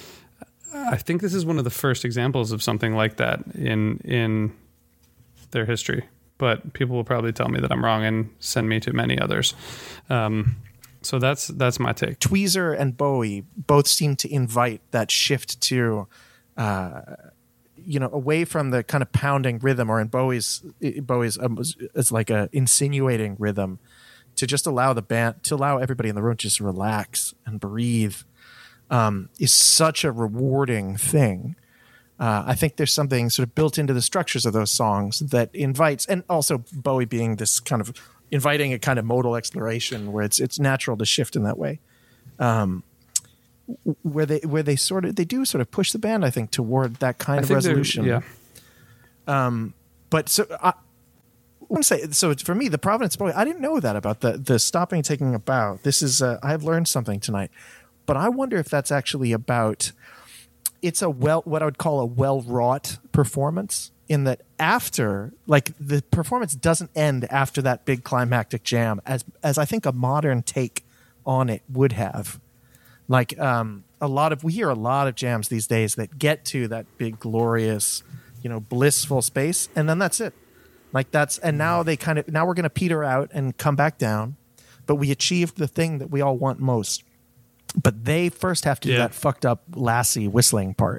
S2: I think this is one of the first examples of something like that in in their history. But people will probably tell me that I'm wrong and send me to many others. Um, So that's that's my take.
S3: Tweezer and Bowie both seem to invite that shift to, uh, you know, away from the kind of pounding rhythm, or in Bowie's Bowie's um, it's like a insinuating rhythm, to just allow the band, to allow everybody in the room to just relax and breathe, um, is such a rewarding thing. Uh, I think there's something sort of built into the structures of those songs that invites, and also Bowie being this kind of inviting a kind of modal exploration where it's it's natural to shift in that way, um, where they where they sort of they do sort of push the band, I think, toward that kind
S2: I
S3: of
S2: think
S3: resolution.
S2: Yeah.
S3: Um, but so I, I want to say, so for me, the Providence Bowie, I didn't know that about the the stopping, taking a bow. This is uh, I've learned something tonight, but I wonder if that's actually about. It's a well, what I would call a well-wrought performance. In that after, like the performance doesn't end after that big climactic jam as as I think a modern take on it would have. Like um, a lot of we hear a lot of jams these days that get to that big glorious, you know, blissful space, and then that's it. Like that's and now they kind of now we're going to peter out and come back down, but we achieved the thing that we all want most. But they first have to
S2: yeah.
S3: do that fucked up Lassie whistling part.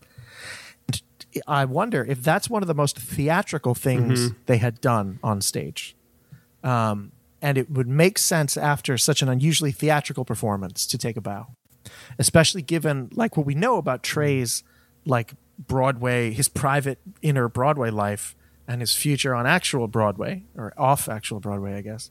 S3: I wonder if that's one of the most theatrical things mm-hmm. they had done on stage. Um, and it would make sense after such an unusually theatrical performance to take a bow, especially given like what we know about Trey's like Broadway, his private inner Broadway life and his future on actual Broadway or off actual Broadway, I guess.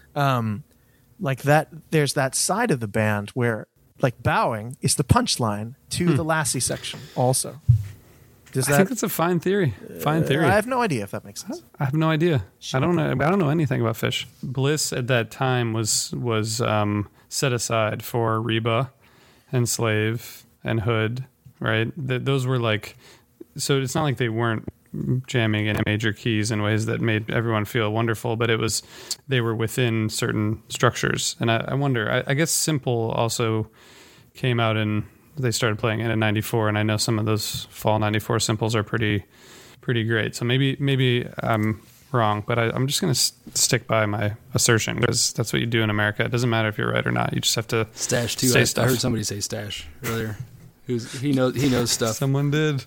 S3: Um, like that, there's that side of the band where like bowing is the punchline to hmm. the Lassie section also. Does that,
S2: I think it's a fine theory. Fine theory.
S3: Uh, I have no idea if that makes sense.
S2: I have no idea. I don't know. I don't know anything about Phish. Bliss at that time was was um, set aside for Reba and Slave and Hood, right? Th- those were like. So it's not like they weren't jamming in major keys in ways that made everyone feel wonderful, but it was they were within certain structures. And I, I wonder. I, I guess Simple also came out in. They started playing it in ninety-four, and I know some of those fall ninety-four simples are pretty pretty great. So maybe maybe I'm wrong, but I, I'm just going to s- stick by my assertion because that's what you do in America. It doesn't matter if you're right or not. You just have to
S4: stash too. I, I heard somebody say stash earlier. Who's, he knows he knows stuff.
S2: Someone did.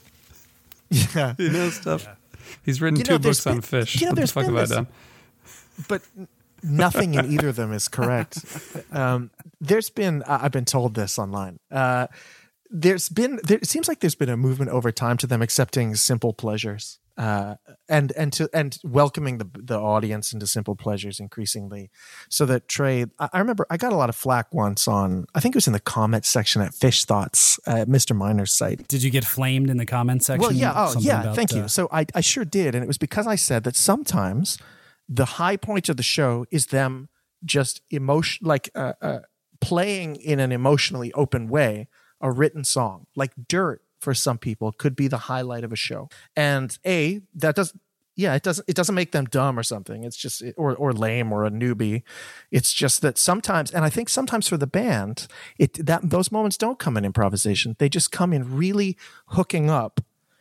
S3: Yeah,
S2: he knows stuff. Yeah. He's written
S3: you know,
S2: two books
S3: been,
S2: on Phish.
S3: You know,
S2: what the fuck have
S3: this,
S2: I done?
S3: But nothing in either of them is correct. Um, there's been I've been told this online. Uh, There's been, there, it seems like there's been a movement over time to them accepting simple pleasures, uh, and and to and welcoming the the audience into simple pleasures increasingly. So that Trey, I, I remember I got a lot of flack once on, I think it was in the comment section at Phish Thoughts at Mister Miner's site.
S5: Did you get flamed in the comment section?
S3: Well, yeah, oh
S5: Something
S3: yeah,
S5: about,
S3: thank
S5: uh,
S3: you. So I I sure did, and it was because I said that sometimes the high point of the show is them just emotion like uh, uh, playing in an emotionally open way. A written song like Dirt for some people could be the highlight of a show. And a that doesn't, yeah, it doesn't, it doesn't make them dumb or something. It's just, or, or lame or a newbie. It's just that sometimes, and I think sometimes for the band, it, that those moments don't come in improvisation. They just come in really hooking up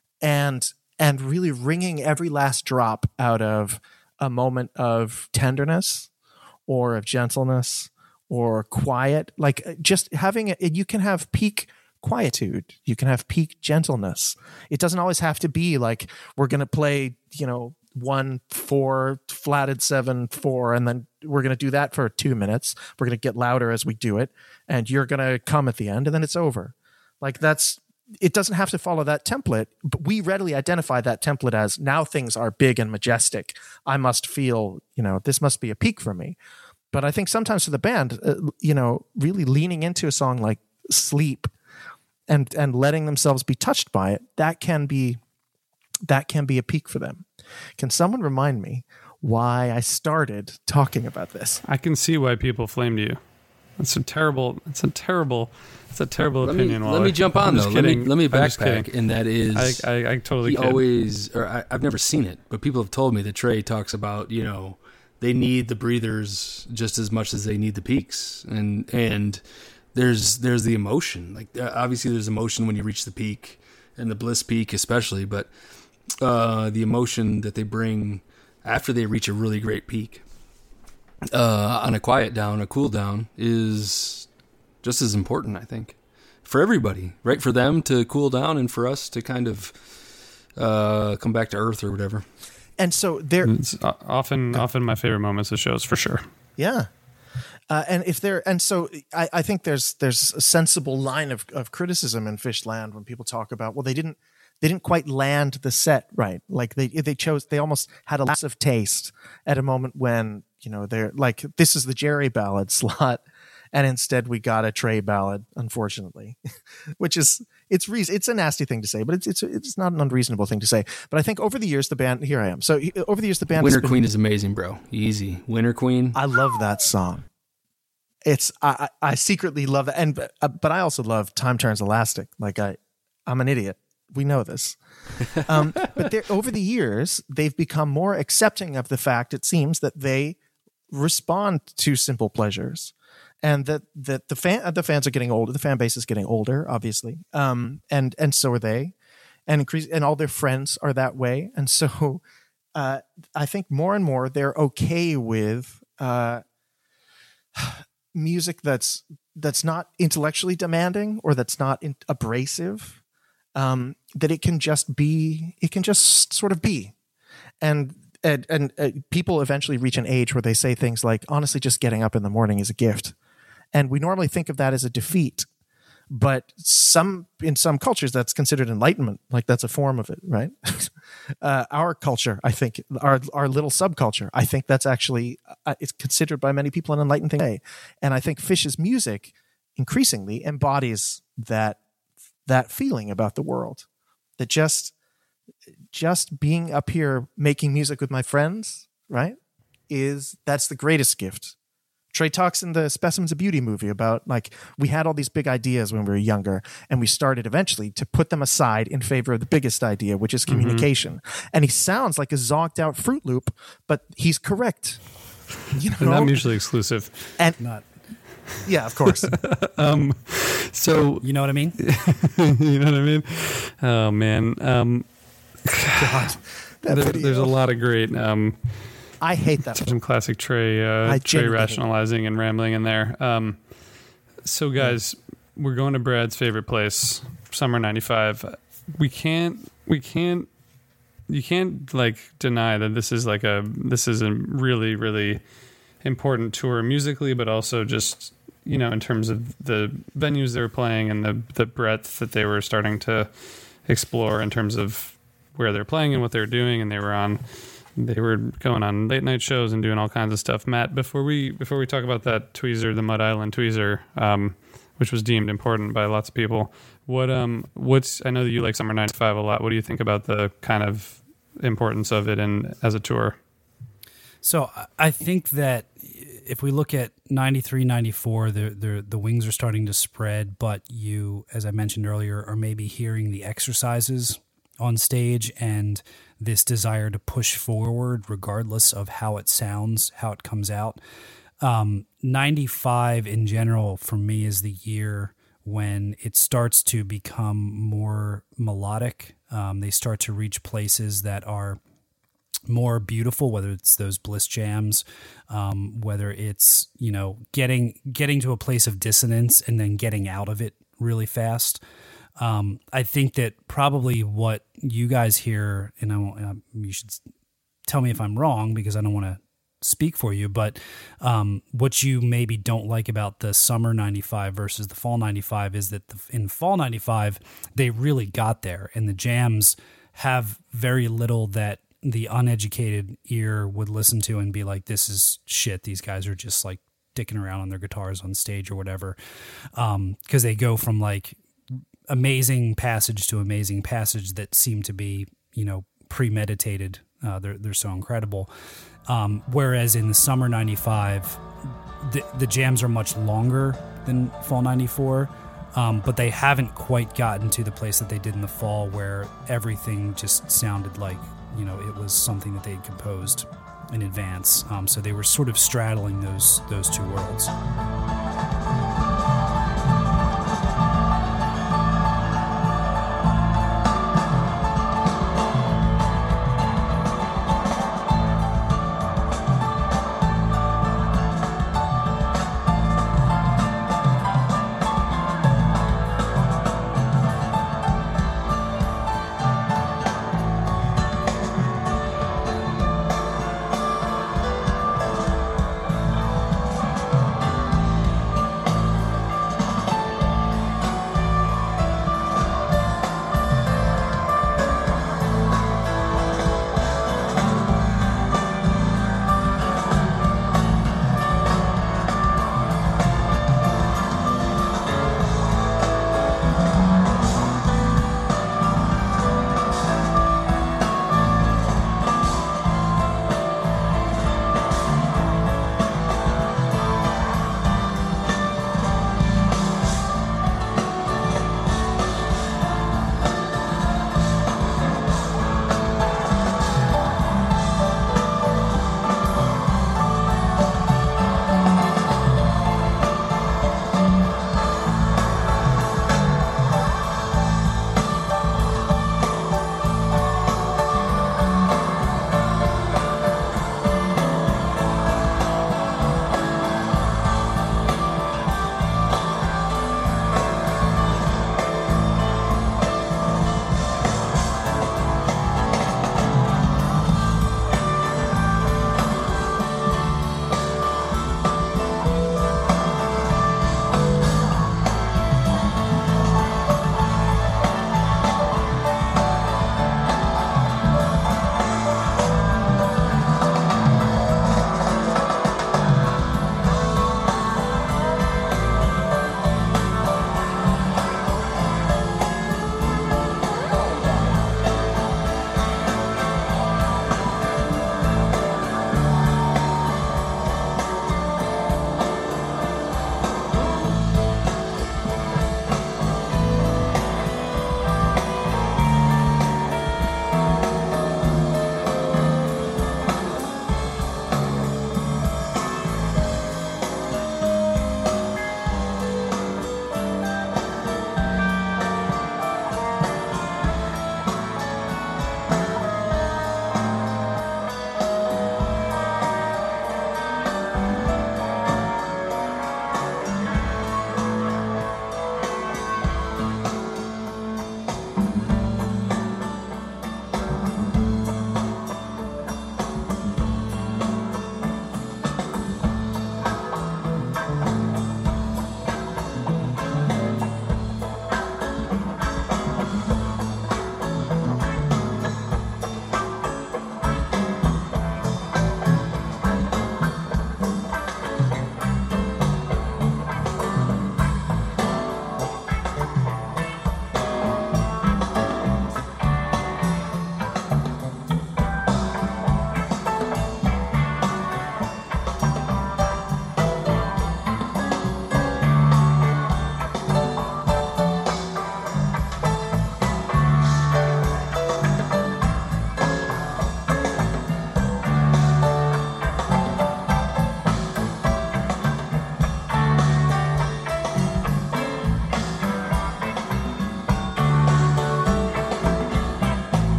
S3: and, and really wringing every last drop out of a moment of tenderness or of gentleness or quiet, like just having it, you can have peak quietude, you can have peak gentleness. It doesn't always have to be like we're going to play, you know, one, four, flatted seven, four, and then we're going to do that for two minutes. We're going to get louder as we do it, and you're going to come at the end, and then it's over. Like that's it doesn't have to follow that template, but we readily identify that template as now things are big and majestic. I must feel, you know, this must be a peak for me. But I think sometimes for the band, uh, you know, really leaning into a song like Sleep and and letting themselves be touched by it, that can be that can be a peak for them. Can someone remind me why I started talking about this?
S2: I can see why people flamed you. It's a terrible. It's a terrible. It's a terrible
S4: let
S2: opinion.
S4: Me,
S2: Wally.
S4: let me jump on
S2: I'm
S4: though. Let me let me backpack, and that is
S2: I I, I totally.
S4: He
S2: kid.
S4: always, or I, I've never seen it, but people have told me that Trey talks about, you know, they need the breathers just as much as they need the peaks, and and there's there's the emotion. Like obviously there's emotion when you reach the peak, and the bliss peak especially, but uh, the emotion that they bring after they reach a really great peak uh, on a quiet down, a cool down is just as important, I think, for everybody, right? For them to cool down and for us to kind of uh, come back to earth or whatever.
S3: And so there,
S2: it's often often my favorite moments of shows for sure.
S3: Yeah. Uh, and if there, and so I, I think there's there's a sensible line of, of criticism in Fishland when people talk about, well, they didn't they didn't quite land the set right. Like they they chose they almost had a loss of taste at a moment when, you know, they're like, this is the Jerry ballad slot, and instead we got a Trey ballad, unfortunately, which is it's reason it's a nasty thing to say, but it's it's it's not an unreasonable thing to say. But I think over the years the band here I am. So over the years the band
S4: Winter
S3: been,
S4: Queen is amazing, bro. Easy. Winter Queen.
S3: I love that song. It's I, I secretly love that, and but I also love Time Turns Elastic. Like I, I'm an idiot. We know this. Um, but over the years, they've become more accepting of the fact, it seems, that they respond to simple pleasures, and that that the fan the fans are getting older. The fan base is getting older, obviously, um, and and so are they, and increase and all their friends are that way, and so uh, I think more and more they're okay with. Uh, music that's that's not intellectually demanding or that's not in, abrasive, um, that it can just be, it can just sort of be. And and, and uh, people eventually reach an age where they say things like, honestly, just getting up in the morning is a gift. And we normally think of that as a defeat. But some in some cultures that's considered enlightenment, like that's a form of it, right? uh, our culture, I think, our our little subculture, I think that's actually uh, it's considered by many people an enlightened thing. And I think Fish's music increasingly embodies that that feeling about the world, that just just being up here making music with my friends, right, is that's the greatest gift. Trey talks in the Specimens of Beauty movie about, like, we had all these big ideas when we were younger, and we started eventually to put them aside in favor of the biggest idea, which is communication. Mm-hmm. And he sounds like a zonked out Fruit Loop, but he's correct. You know?
S2: They're not mutually exclusive.
S3: And
S5: Not.
S3: Yeah, of course.
S2: um, so
S5: you know what I mean?
S2: You know what I mean? Oh man. Um,
S3: God,
S2: there, there's a lot of great. Um,
S3: I hate that.
S2: Some classic Trey, uh, Trey rationalizing and rambling in there. Um, so, guys, yeah. We're going to Brad's favorite place, Summer ninety-five. We can't, we can't, you can't like deny that this is like a, this is a really, really important tour musically, but also just, you know, in terms of the venues they were playing and the the breadth that they were starting to explore in terms of where they're playing and what they're doing, and they were on. They were going on late night shows and doing all kinds of stuff. Matt, before we before we talk about that tweezer, the Mud Island tweezer, um, which was deemed important by lots of people, what um what's I know that you like Summer ninety-five a lot. What do you think about the kind of importance of it in as a tour?
S5: So I think that if we look at ninety-three, ninety-four, the, the the wings are starting to spread, but you, as I mentioned earlier, are maybe hearing the exercises on stage and this desire to push forward regardless of how it sounds, how it comes out. Um, ninety-five in general for me is the year when it starts to become more melodic. Um, they start to reach places that are more beautiful, whether it's those bliss jams, um, whether it's, you know, getting getting to a place of dissonance and then getting out of it really fast. Um, I think that probably what you guys hear, and I won't, uh, you should tell me if I'm wrong because I don't want to speak for you, but um, what you maybe don't like about the summer ninety-five versus the fall ninety-five is that the, in fall ninety-five, they really got there, and the jams have very little that the uneducated ear would listen to and be like, this is shit. These guys are just like dicking around on their guitars on stage or whatever. Um, cause they go from like amazing passage to amazing passage that seem to be, you know, premeditated. Uh, they're, they're so incredible. Um, whereas in the summer ninety-five, the, the jams are much longer than fall ninety-four. Um, but they haven't quite gotten to the place that they did in the fall where everything just sounded like, you know, it was something that they had composed in advance. Um, so they were sort of straddling those those two worlds.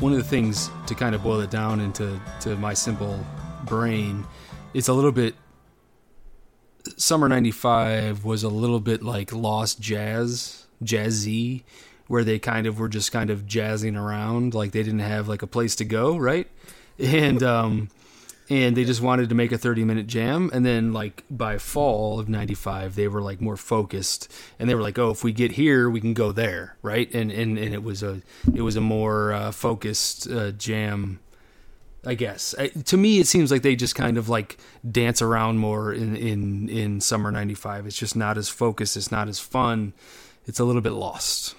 S4: one of the things, to kind of boil it down into to my simple brain, it's a little bit, Summer ninety-five was a little bit like lost jazz, jazzy, where they kind of were just kind of jazzing around, like they didn't have like a place to go, right? And um, and they just wanted to make a thirty minute jam, and then like by fall of ninety-five, they were like more focused, and they were like, oh, if we get here, we can go there, right? And and, and it was a it was a more uh, focused uh, jam, I guess. I, to me, it seems like they just kind of like dance around more in, in, in Summer ninety-five. It's just not as focused. It's not as fun. It's a little bit lost.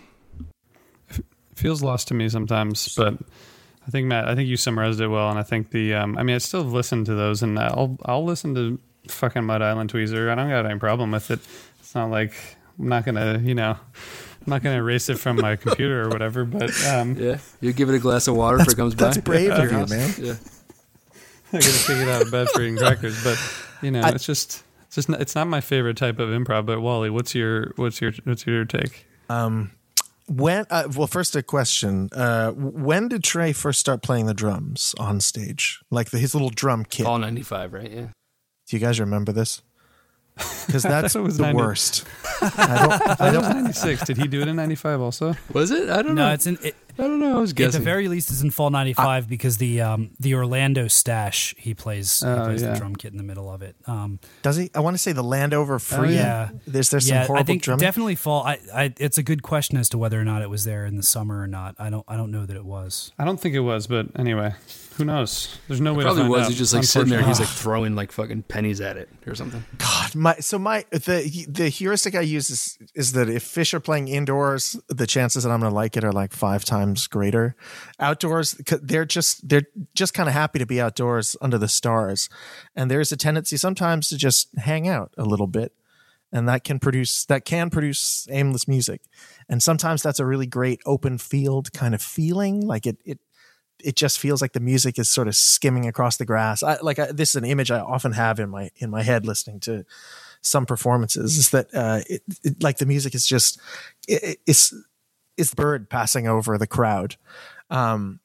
S2: It feels lost to me sometimes, but I think, Matt, I think you summarized it well. And I think the, um, I mean, I still listen to those, and I'll, I'll listen to fucking Mud Island Tweezer. I don't got any problem with it. It's not like I'm not going to, you know, I'm not going to erase it from my computer or whatever, but um,
S4: yeah, you give it a glass of water
S3: that's,
S4: if it comes
S3: that's
S4: back.
S3: That's brave
S2: yeah,
S3: of you, man.
S4: Yeah,
S2: I'm going to take it out of bed for eating crackers, but you know, I, it's just, it's just, not, it's not my favorite type of improv. But Wally, what's your, what's your, what's your take?
S3: Um, when, uh, well, first a question. Uh, when did Trey first start playing the drums on stage? Like the, his little drum kit.
S4: Fall ninety-five, right? Yeah.
S3: Do you guys remember this? Because that's
S2: it was
S3: the
S2: ninety
S3: worst. I don't. I
S2: That was
S3: don't.
S2: ninety-six. Did he do it in ninety-five also?
S4: Was it? I don't
S5: No,
S4: know.
S5: it's in. It,
S4: I don't know. I was
S5: at
S4: guessing.
S5: the very least, it's in fall ninety-five because the um, the Orlando stash he plays, he
S2: Oh,
S5: plays
S2: yeah.
S5: the drum kit in the middle of it. Um,
S3: Does he? I want to say the Landover Free.
S5: yeah.
S3: Is there some
S5: yeah,
S3: horrible
S5: I think
S3: drumming?
S5: definitely fall. I, I, it's a good question as to whether or not it was there in the summer or not. I don't I don't know that it was.
S2: I don't think it was, but anyway, who knows? There's no way
S4: Probably
S2: to find
S4: was.
S2: out.
S4: He's just like sitting there. He's
S2: unfortunately.
S4: like throwing like fucking pennies at it or something.
S3: God, my so my the the heuristic I use is is that if fish are playing indoors, the chances that I'm going to like it are like five times greater. Outdoors, they're just they're just kind of happy to be outdoors under the stars, and there's a tendency sometimes to just hang out a little bit, and that can produce that can produce aimless music, and sometimes that's a really great open field kind of feeling, like it it. It just feels like the music is sort of skimming across the grass. I, like I, this is an image I often have in my in my head listening to some performances. Is that uh, it, it, like the music is just it, it's it's the bird passing over the crowd. Um,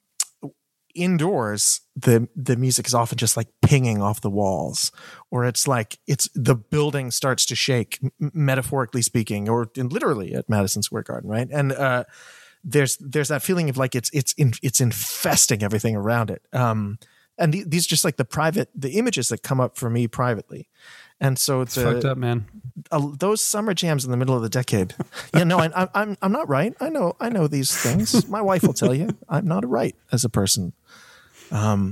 S3: indoors, the the music is often just like pinging off the walls, or it's like it's the building starts to shake, m- metaphorically speaking, or in, literally at Madison Square Garden, right? And uh, there's there's that feeling of like it's it's in, it's infesting everything around it. Um, and th- these are just like the private the images that come up for me privately. And so it's,
S2: It's
S3: a,
S2: fucked up, man.
S3: a, those summer jams in the middle of the decade. Yeah, no, I, I, I'm I'm not right. I know I know these things. My wife will tell you I'm not right as a person. Um,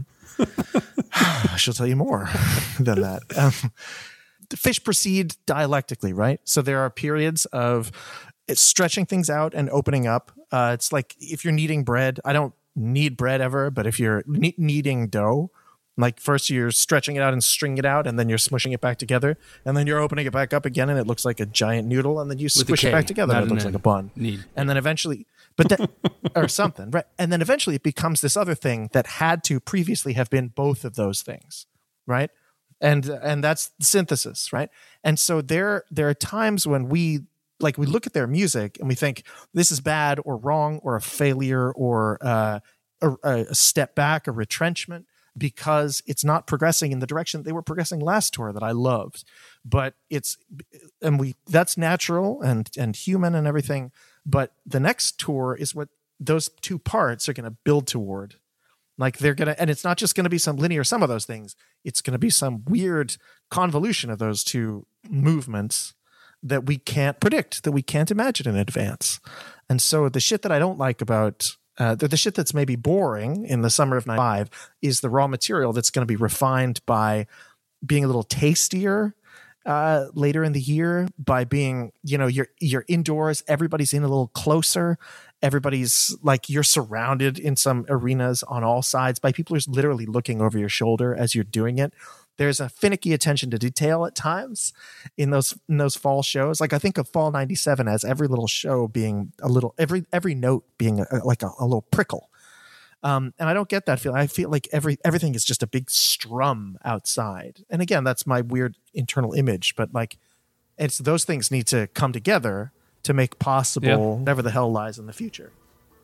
S3: she'll tell you more than that. Um, the fish proceed dialectically, right? So there are periods of it's stretching things out and opening up. Uh, it's like if you're kneading bread. I don't knead bread ever, but if you're kne- kneading dough, like first you're stretching it out and stringing it out, and then you're smushing it back together, and then you're opening it back up again, and it looks like a giant noodle, and then you
S4: With a
S3: squish
S4: K,
S3: it back together,
S4: not
S3: and it
S4: an
S3: looks
S4: N.
S3: like a bun.
S4: Need.
S3: And then eventually, but then, or something, right? And then eventually it becomes this other thing that had to previously have been both of those things, right? And and that's synthesis, right? And so there there are times when we like we look at their music and we think this is bad or wrong or a failure or uh, a, a step back, a retrenchment, because it's not progressing in the direction they were progressing last tour that I loved. But it's and we that's natural and and human and everything. But the next tour is what those two parts are going to build toward. Like they're going to, and it's not just going to be some linear sum of those things. It's going to be some weird convolution of those two movements that we can't predict, that we can't imagine in advance. And so the shit that I don't like about uh, the, the shit that's maybe boring in the summer of ninety-five is the raw material that's going to be refined by being a little tastier uh, later in the year, by being, you know, you're, you're indoors, everybody's in a little closer. Everybody's like, you're surrounded in some arenas on all sides by people who's literally looking over your shoulder as you're doing it. There's a finicky attention to detail at times in those in those fall shows. Like I think of Fall ninety-seven as every little show being a little, every every note being a, like a, a little prickle. Um, and I don't get that feeling. I feel like every everything is just a big strum outside. And again, that's my weird internal image. But like, it's those things need to come together to make possible
S2: Yeah.
S3: whatever the hell lies in the future.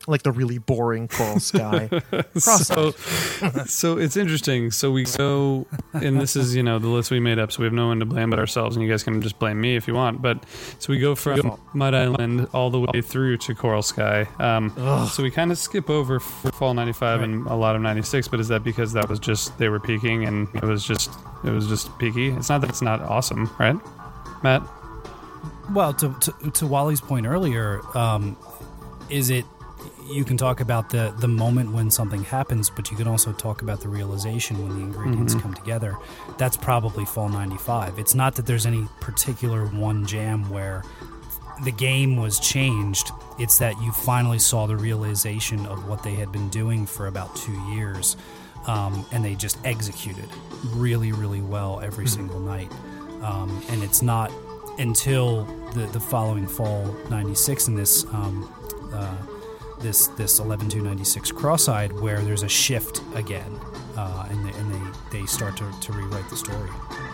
S3: like the really boring Coral Sky.
S2: so, so it's interesting. So we go, and this is, you know, the list we made up, so we have no one to blame but ourselves, and you guys can just blame me if you want. But so we go from Mud Island all the way through to Coral Sky. Um, so we kind of skip over Fall ninety-five right. and a lot of ninety-six, but is that because that was just, they were peaking and it was just, it was just peaky? It's not that it's not awesome, right, Matt?
S5: Well, to, to, to Wally's point earlier, um, is it, you can talk about the, the moment when something happens, but you can also talk about the realization when the ingredients mm-hmm. come together. That's probably Fall ninety-five. It's not that there's any particular one jam where the game was changed. It's that you finally saw the realization of what they had been doing for about two years, um, and they just executed really, really well every mm-hmm. single night. Um, and it's not until the, the following Fall ninety-six in this... Um, uh, this this eleven two ninety-six Cross-Eyed where there's a shift again, uh, and, they, and they, they start to, to rewrite the story.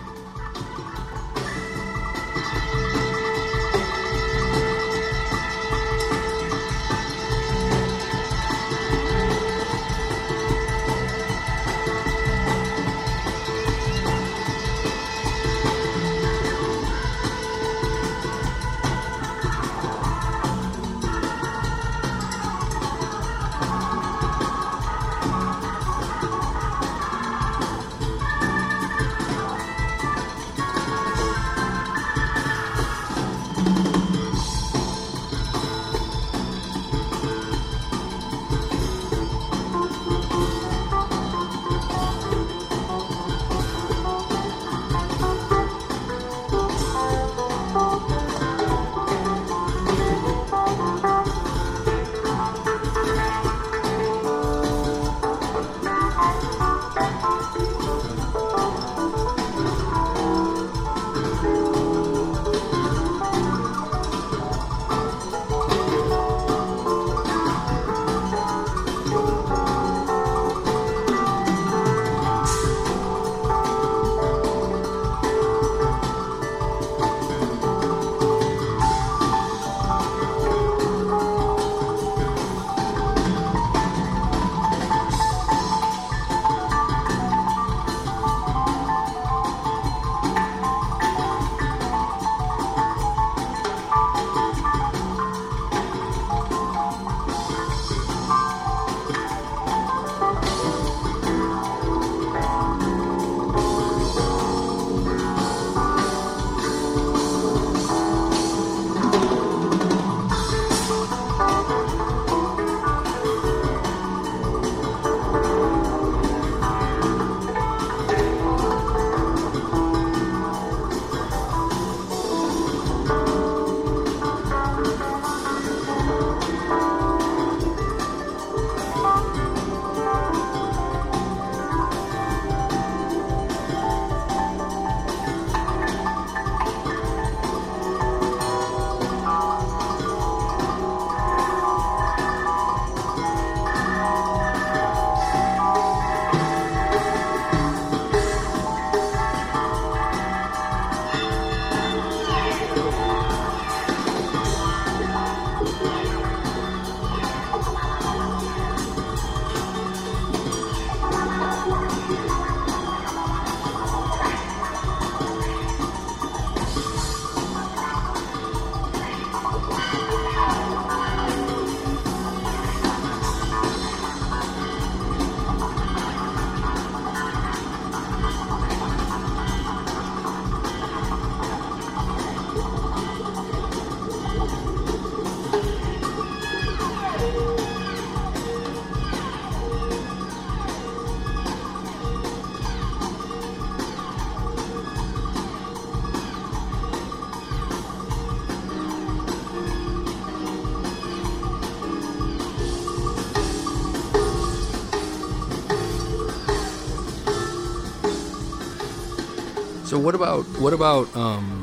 S4: So what about what about? Um,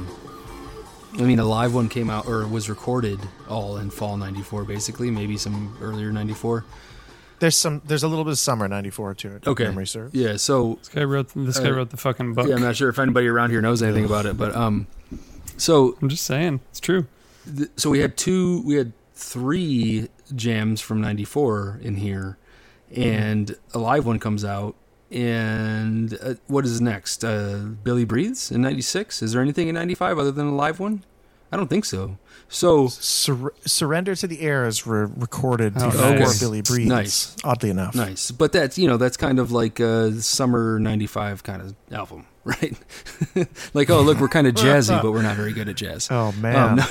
S4: I mean, a live one came out or was recorded all in fall ninety-four, basically. Maybe some earlier ninety-four.
S3: There's some. There's a little bit of summer ninety-four to it.
S4: Okay.
S3: Memory serves.
S4: Yeah. So
S2: this guy wrote. This guy uh, wrote the fucking book.
S4: Yeah, I'm not sure if anybody around here knows anything about it, but um, so
S2: I'm just saying it's true.
S4: Th- so we had two. We had three jams from ninety-four in here, and a live one comes out. And uh, what is next? Uh, Billy Breathes in ninety-six? Is there anything in ninety-five other than a live one? I don't think so. So
S3: Sur- Surrender to the Air is re- recorded
S2: Oh,
S3: before
S2: nice.
S3: Billy Breathes.
S4: Nice.
S3: Oddly enough.
S4: nice. But that's, you know, that's kind of like a summer ninety-five kind of album, right? Like, oh, look, we're kind of jazzy, but we're not very good at jazz.
S3: Oh man.
S4: Um, no.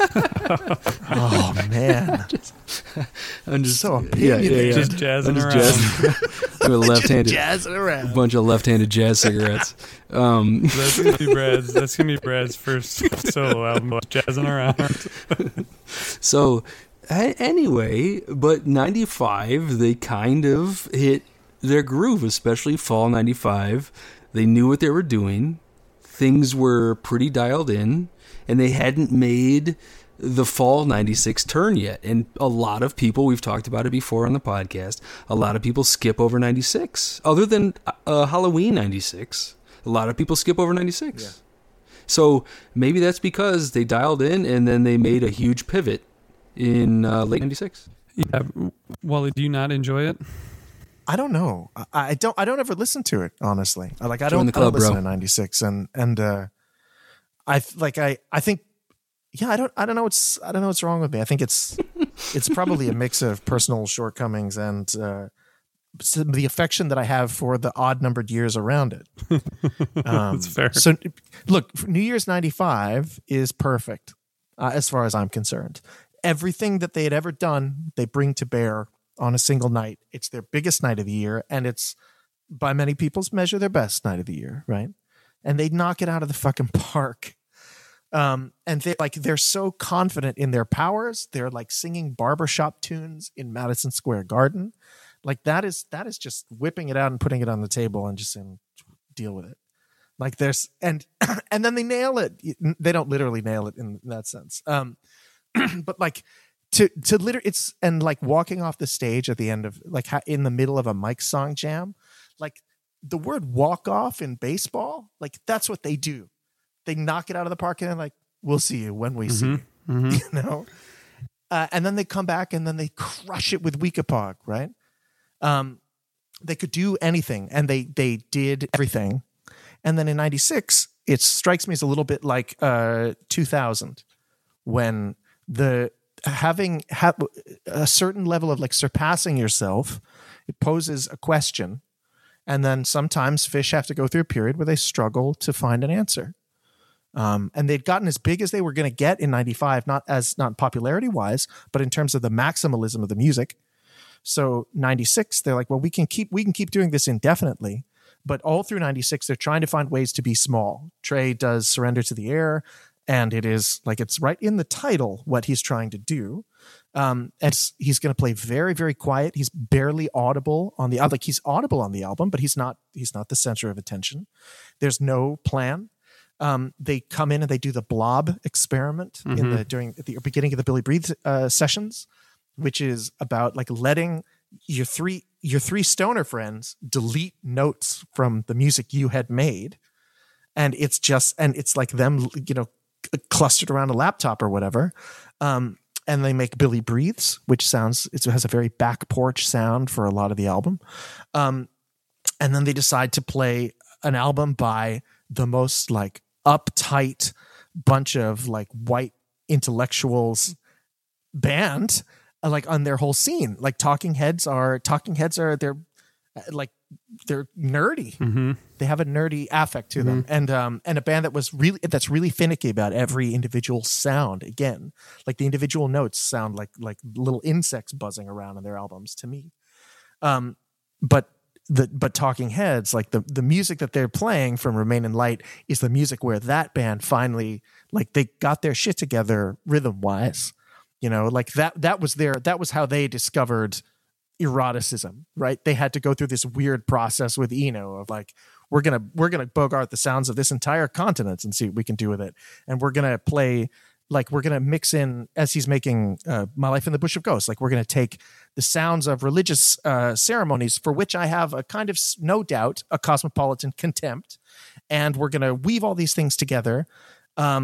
S3: Oh man.
S4: I'm just
S3: So
S4: yeah, yeah, yeah.
S3: opinionated.
S2: Just jazzing
S4: I'm just
S2: around.
S4: jazzing. With a left-handed,
S3: Jazzing around.
S4: bunch of left-handed jazz cigarettes. Um,
S2: That's gonna be Brad's. That's gonna be Brad's first solo album. Jazzing around.
S4: So, a- anyway, but ninety-five, they kind of hit their groove, especially fall ninety-five. They knew what they were doing. Things were pretty dialed in, and they hadn't made the fall ninety-six turn yet. And a lot of people, we've talked about it before on the podcast, a lot of people skip over ninety-six. Other than uh, Halloween ninety-six, a lot of people skip over ninety-six.
S3: Yeah.
S4: So maybe that's because they dialed in and then they made a huge pivot in uh, late ninety-six.
S2: Yeah, Wally, do you not enjoy it?
S3: I don't know. I, I don't. I don't ever listen to it. Honestly, I- like I
S4: Join
S3: don't,
S4: the club,
S3: I don't listen
S4: bro.
S3: to ninety-six, and and uh, I th- like I I think yeah I don't I don't know what's I don't know what's wrong with me. I think it's it's probably a mix of personal shortcomings and uh, some, the affection that I have for the odd numbered years around it. Um,
S2: That's fair.
S3: So look, New Year's ninety-five is perfect uh, as far as I'm concerned. Everything that they had ever done, they bring to bear on a single night. It's their biggest night of the year, and it's by many people's measure their best night of the year, right? And they knock it out of the fucking park. Um, and they like they're so confident in their powers. They're like singing barbershop tunes in Madison Square Garden. Like that is that is just whipping it out and putting it on the table and just saying, deal with it. Like there's and and then they nail it. They don't literally nail it in that sense. Um, but like to to literally it's and like walking off the stage at the end of like ha- in the middle of a Mike song jam, like the word walk off in baseball, like that's what they do. They knock it out of the park and they're like, we'll see you when we see you,
S2: Mm-hmm.
S3: you know? Uh, and then they come back and then they crush it with Weekapog, right? Um, they could do anything and they they did everything. And then in ninety-six, it strikes me as a little bit like uh, two thousand when the having ha- a certain level of like surpassing yourself, it poses a question. And then sometimes Fish have to go through a period where they struggle to find an answer. Um, and they'd gotten as big as they were going to get in ninety-five, not as not popularity wise, but in terms of the maximalism of the music. So ninety-six, they're like, well, we can keep we can keep doing this indefinitely. But all through ninety-six, they're trying to find ways to be small. Trey does Surrender to the Air, and it is like it's right in the title what he's trying to do. Um, and it's- he's going to play very, very quiet. He's barely audible on the like he's audible on the album, but he's not he's not the center of attention. There's no plan. Um, they come in and they do the blob experiment in the during at the beginning of the Billy Breathe uh, sessions, which is about like letting your three your three stoner friends delete notes from the music you had made, and it's just and it's like them you know clustered around a laptop or whatever. Um, and they make Billy Breathes, which sounds it has a very back porch sound for a lot of the album. Um, and then they decide to play an album by the most like uptight bunch of like white intellectuals band, uh, like on their whole scene. Like Talking Heads are Talking Heads are they're uh, like they're nerdy.
S2: Mm-hmm.
S3: They have a nerdy affect to them, and um and a band that was really that's really finicky about every individual sound. Again, like the individual notes sound like like little insects buzzing around in their albums to me. Um, but the but Talking Heads, like the the music that they're playing from Remain in Light, is the music where that band finally like they got their shit together rhythm wise. You know, like that that was their that was how they discovered eroticism, right? They had to go through this weird process with Eno of like, we're gonna we're gonna bogart the sounds of this entire continent and see what we can do with it, and we're gonna play like we're gonna mix in as he's making uh, My Life in the Bush of Ghosts. Like we're gonna take the sounds of religious uh, ceremonies for which I have a kind of no doubt a cosmopolitan contempt, and we're gonna weave all these things together. Um,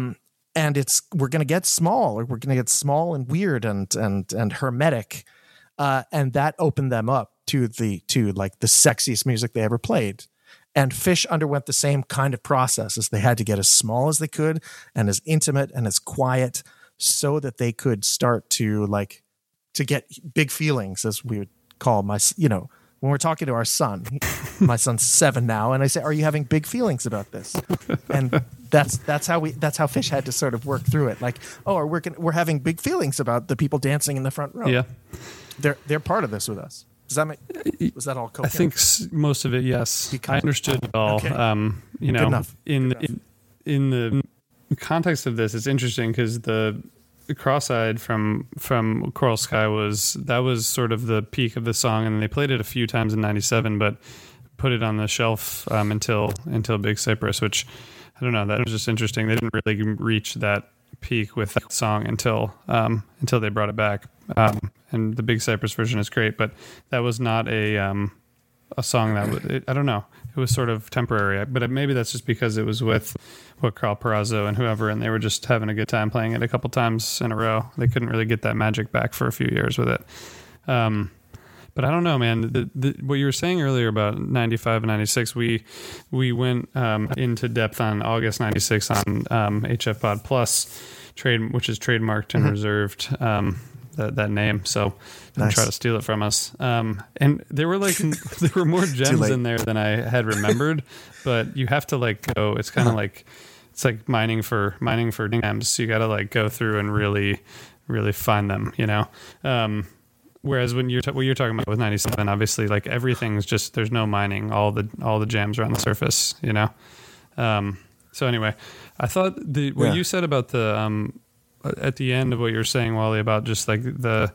S3: and it's we're going to get small, or we're going to get small and weird and and and hermetic, uh, and that opened them up to the to like the sexiest music they ever played. And Phish underwent the same kind of process, as they had to get as small as they could and as intimate and as quiet, so that they could start to like to get big feelings, as we would call my, you know, when we're talking to our son. My son's seven now, and I say, "Are you having big feelings about this?" And that's that's how we that's how Phish had to sort of work through it. Like, oh, we're gonna, we're having big feelings about the people dancing in the front row.
S2: Yeah,
S3: they're they're part of this with us. Does that make, was that all coherent?
S2: I think s- most of it, yes. Because, I understood it all.
S3: Okay.
S2: Um, you know,
S3: Good enough.
S2: in
S3: Good enough.
S2: in in the context of this, it's interesting because the Cross-Eyed from from Coral Sky was that was sort of the peak of the song, and they played it a few times in ninety-seven, but put it on the shelf um, until until Big Cypress, which I don't know. That was just interesting. They didn't really reach that peak with that song until um, until they brought it back. Um, and the Big Cypress version is great, but that was not a um, a song that was, it, I don't know. It was sort of temporary, but maybe that's just because it was with what Carl Perazzo and whoever, and they were just having a good time playing it a couple times in a row. They couldn't really get that magic back for a few years with it. Um, but I don't know, man. The, the, what you were saying earlier about ninety-five and ninety-six, we we went um, into depth on August ninety-six on um, H F Pod Plus, trade, which is trademarked and mm-hmm. reserved. Um, That, that name, so don't
S3: nice.
S2: try to steal it from us. Um, and there were like there were more gems in there than I had remembered, but you have to like go. It's kind of uh-huh. like it's like mining for mining for gems. So you got to like go through and really, really find them. You know. Um, whereas when you're t- what you're talking about with ninety-seven, obviously like everything's just there's no mining. All the all the gems are on the surface. You know. Um, so anyway, I thought the what yeah. you said about the um, at the end of what you're saying, Wally, about just like the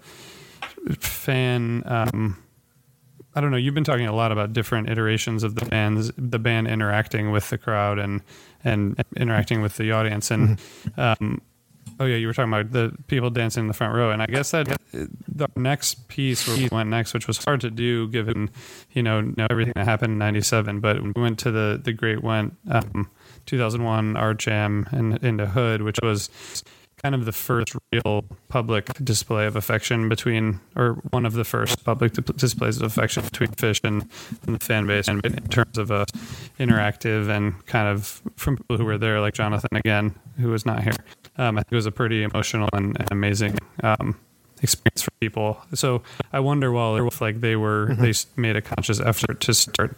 S2: fan, um, I don't know, you've been talking a lot about different iterations of the bands, the band interacting with the crowd and, and interacting with the audience. And, um, oh yeah, you were talking about the people dancing in the front row. And I guess that the next piece where we went next, which was hard to do given, you know, know everything that happened in ninety-seven, but we went to the, the Great Went, um, two thousand one Art Jam and into Hood, which was kind of the first real public display of affection between, or one of the first public di- displays of affection between Phish and, and the fan base, and in terms of a interactive and kind of from people who were there, like Jonathan again, who was not here. Um, I think it was a pretty emotional and, and amazing um, experience for people. So I wonder, while if like they were, mm-hmm. they made a conscious effort to start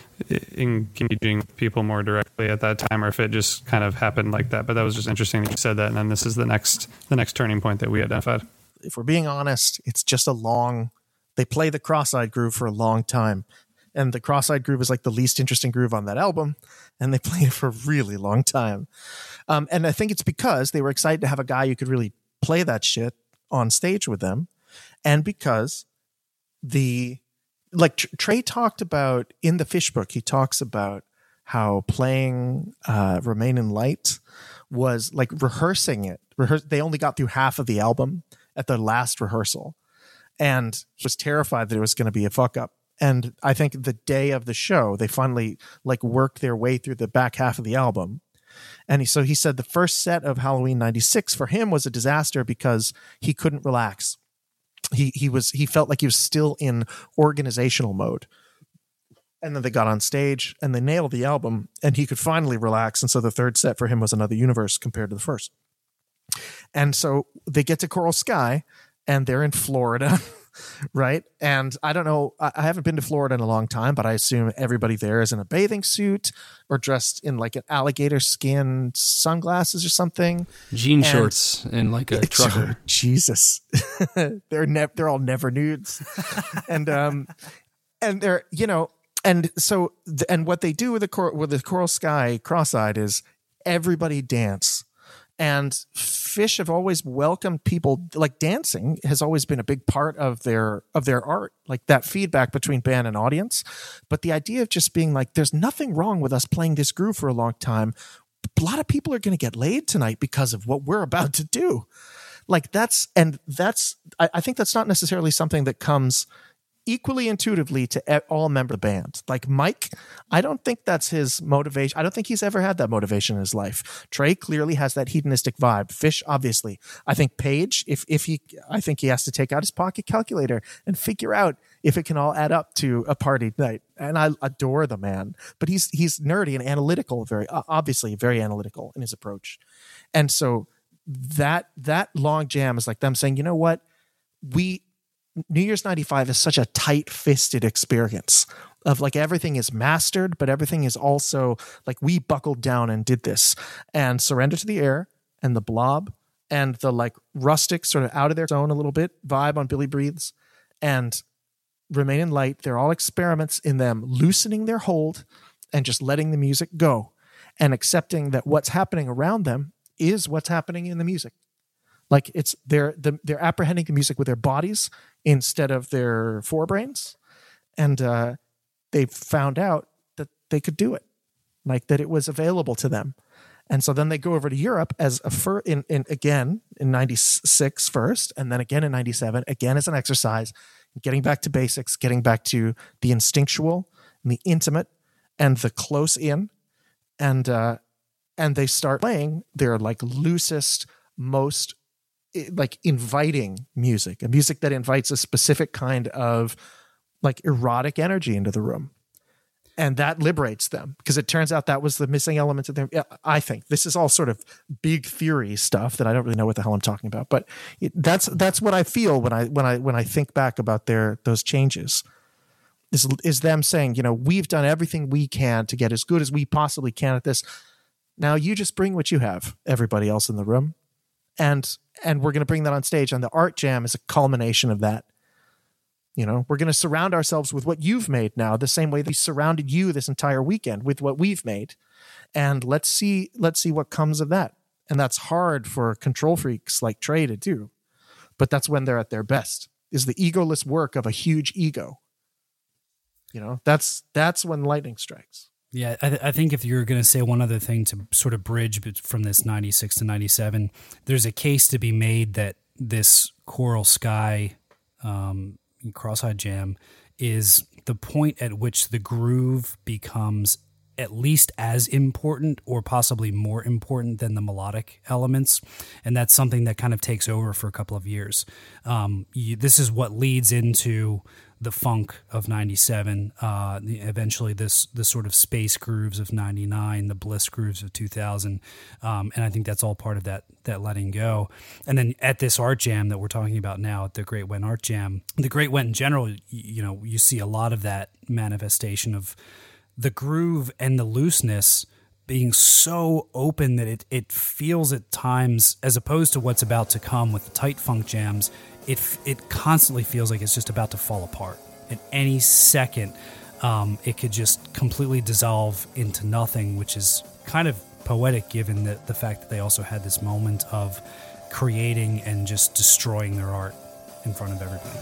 S2: engaging with people more directly at that time, or if it just kind of happened like that. But that was just interesting that you said that. And then this is the next, the next turning point that we identified.
S3: If we're being honest, it's just a long, they play the Cross-Eyed groove for a long time. And the Cross-Eyed groove is like the least interesting groove on that album. And they played it for a really long time. Um, and I think it's because they were excited to have a guy who could really play that shit on stage with them. And because the, like Trey talked about in the Phish book, he talks about how playing uh, Remain in Light was like rehearsing it. Rehears- they only got through half of the album at their last rehearsal, and he was terrified that it was going to be a fuck up. And I think the day of the show, they finally like worked their way through the back half of the album. And he, so he said the first set of Halloween ninety-six for him was a disaster because he couldn't relax. He he was he felt like he was still in organizational mode. And then they got on stage and they nailed the album and he could finally relax. And so the third set for him was another universe compared to the first. And so they get to Coral Sky and they're in Florida, right? And I don't know, I haven't been to Florida in a long time, but I assume everybody there is in a bathing suit or dressed in like an alligator skin sunglasses or something.
S4: Jean
S3: and
S4: shorts and like a trucker.
S3: Jesus. they're ne- they're all never nudes. and um and they're, you know, and so th- and what they do with the cor- with the Coral Sky Cross-Eyed is everybody dance. And Phish have always welcomed people, like dancing has always been a big part of their of their art, like that feedback between band and audience. But the idea of just being like, there's nothing wrong with us playing this groove for a long time. A lot of people are going to get laid tonight because of what we're about to do. Like that's, and that's, I, I think that's not necessarily something that comes equally intuitively to e- all members of the band. Like Mike, I don't think that's his motivation. I don't think he's ever had that motivation in his life. Trey clearly has that hedonistic vibe. Fish, obviously. I think Paige, if if he, I think he has to take out his pocket calculator and figure out if it can all add up to a party night. And I adore the man, but he's he's nerdy and analytical, very obviously very analytical in his approach. And so that that long jam is like them saying, you know what, we. New Year's ninety-five is such a tight-fisted experience of like everything is mastered, but everything is also like we buckled down and did this. And Surrender to the Air and The Blob and the like rustic sort of out of their zone a little bit vibe on Billy Breathes and Remain in Light, they're all experiments in them loosening their hold and just letting the music go and accepting that what's happening around them is what's happening in the music. Like it's they're the, they're apprehending the music with their bodies instead of their forebrains, and uh, they found out that they could do it, like that it was available to them, and so then they go over to Europe as a fir- in in again in ninety-six first, and then again in ninety-seven, again as an exercise, getting back to basics, getting back to the instinctual and the intimate and the close in, and uh, and they start playing their like loosest, most like inviting music, a music that invites a specific kind of like erotic energy into the room. And that liberates them because it turns out that was the missing element of them. I think this is all sort of big theory stuff that I don't really know what the hell I'm talking about, but it, that's, that's what I feel when I, when I, when I think back about their, those changes is, is them saying, you know, we've done everything we can to get as good as we possibly can at this. Now you just bring what you have, everybody else in the room. And and we're going to bring that on stage. And the art jam is a culmination of that. You know, we're going to surround ourselves with what you've made now, the same way that we surrounded you this entire weekend with what we've made. And let's see, let's see what comes of that. And that's hard for control freaks like Trey to do. But that's when they're at their best, is the egoless work of a huge ego. You know, that's that's when lightning strikes.
S5: Yeah, I, th- I think if you're going to say one other thing to sort of bridge from this ninety-six to ninety-seven, there's a case to be made that this Coral Sky um, Cross-Eyed Jam is the point at which the groove becomes at least as important or possibly more important than the melodic elements. And that's something that kind of takes over for a couple of years. Um, you, this is what leads into the funk of ninety-seven, uh, eventually this the sort of space grooves of ninety-nine, the bliss grooves of two thousand, um, and I think that's all part of that that letting go. And then at this art jam that we're talking about now, at the Great Went Art Jam, the Great Went in general, you, you know, you see a lot of that manifestation of the groove and the looseness being so open that it it feels at times, as opposed to what's about to come with the tight funk jams, it it constantly feels like it's just about to fall apart. At any second, um, it could just completely dissolve into nothing, which is kind of poetic given the, the fact that they also had this moment of creating and just destroying their art in front of everybody.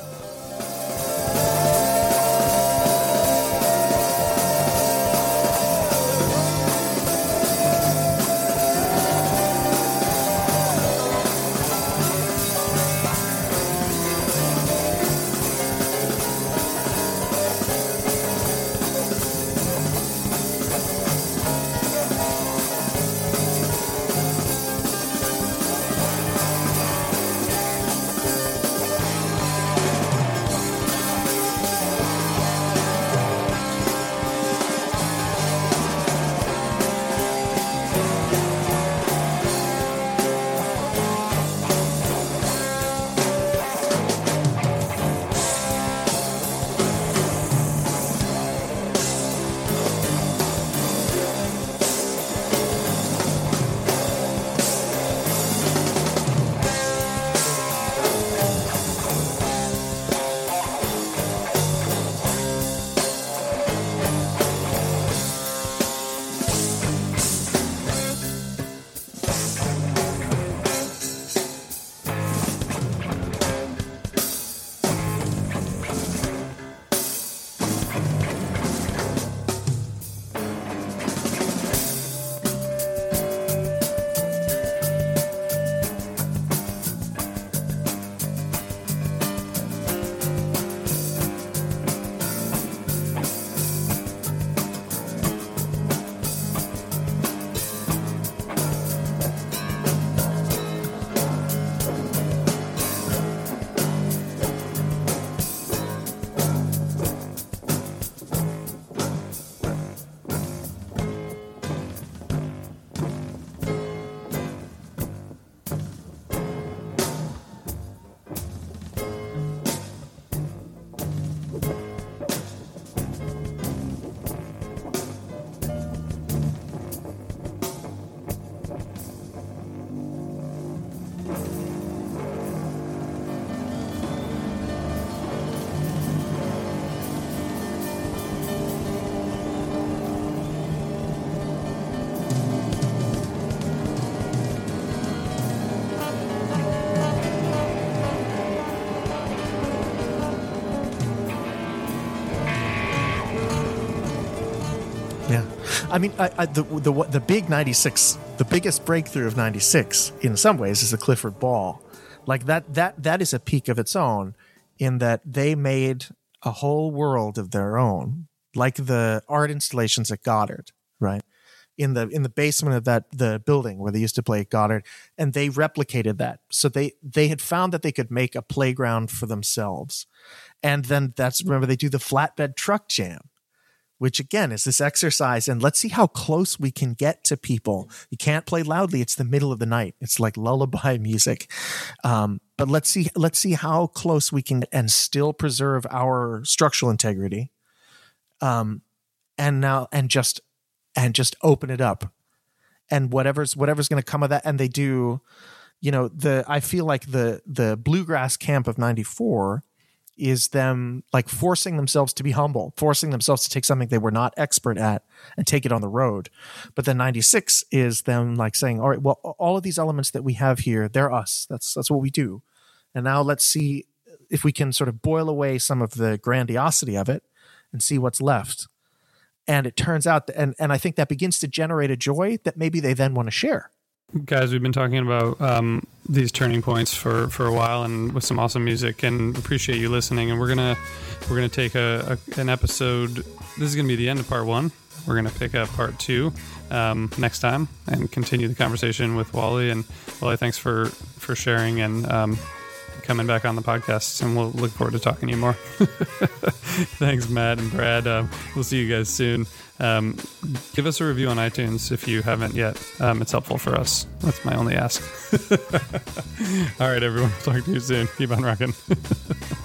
S3: Yeah, I mean, I, I, the the the big ninety-six, the biggest breakthrough of ninety-six in some ways is the Clifford Ball. Like that that that is a peak of its own, in that they made a whole world of their own, like the art installations at Goddard, right? In the in the basement of that the building where they used to play at Goddard, and they replicated that. So they they had found that they could make a playground for themselves, and then that's remember they do the flatbed truck jam, which again is this exercise. And let's see how close we can get to people. You can't play loudly. It's the middle of the night. It's like lullaby music. Um, but let's see, let's see how close we can and still preserve our structural integrity. Um, and now, and just, and just open it up, and whatever's, whatever's going to come of that. And they do, you know, the, I feel like the, the bluegrass camp of ninety-four is them like forcing themselves to be humble, forcing themselves to take something they were not expert at and take it on the road. But then ninety-six is them like saying, all right, well, all of these elements that we have here, they're us. That's, that's what we do. And now let's see if we can sort of boil away some of the grandiosity of it and see what's left. And it turns out, and, and I think that begins to generate a joy that maybe they then want to share.
S2: Guys, we've been talking about um, these turning points for, for a while, and with some awesome music, and appreciate you listening. And we're gonna we're gonna take a, a an episode. This is gonna be the end of part one. We're gonna pick up part two um, next time and continue the conversation with Wally. And Wally, thanks for for sharing and um, coming back on the podcast. And we'll look forward to talking to you more. Thanks, Matt and Brad. Um, we'll see you guys soon. Um, give us a review on iTunes if you haven't yet. Um, it's helpful for us. That's my only ask. All right, everyone. Talk to you soon. Keep on rocking.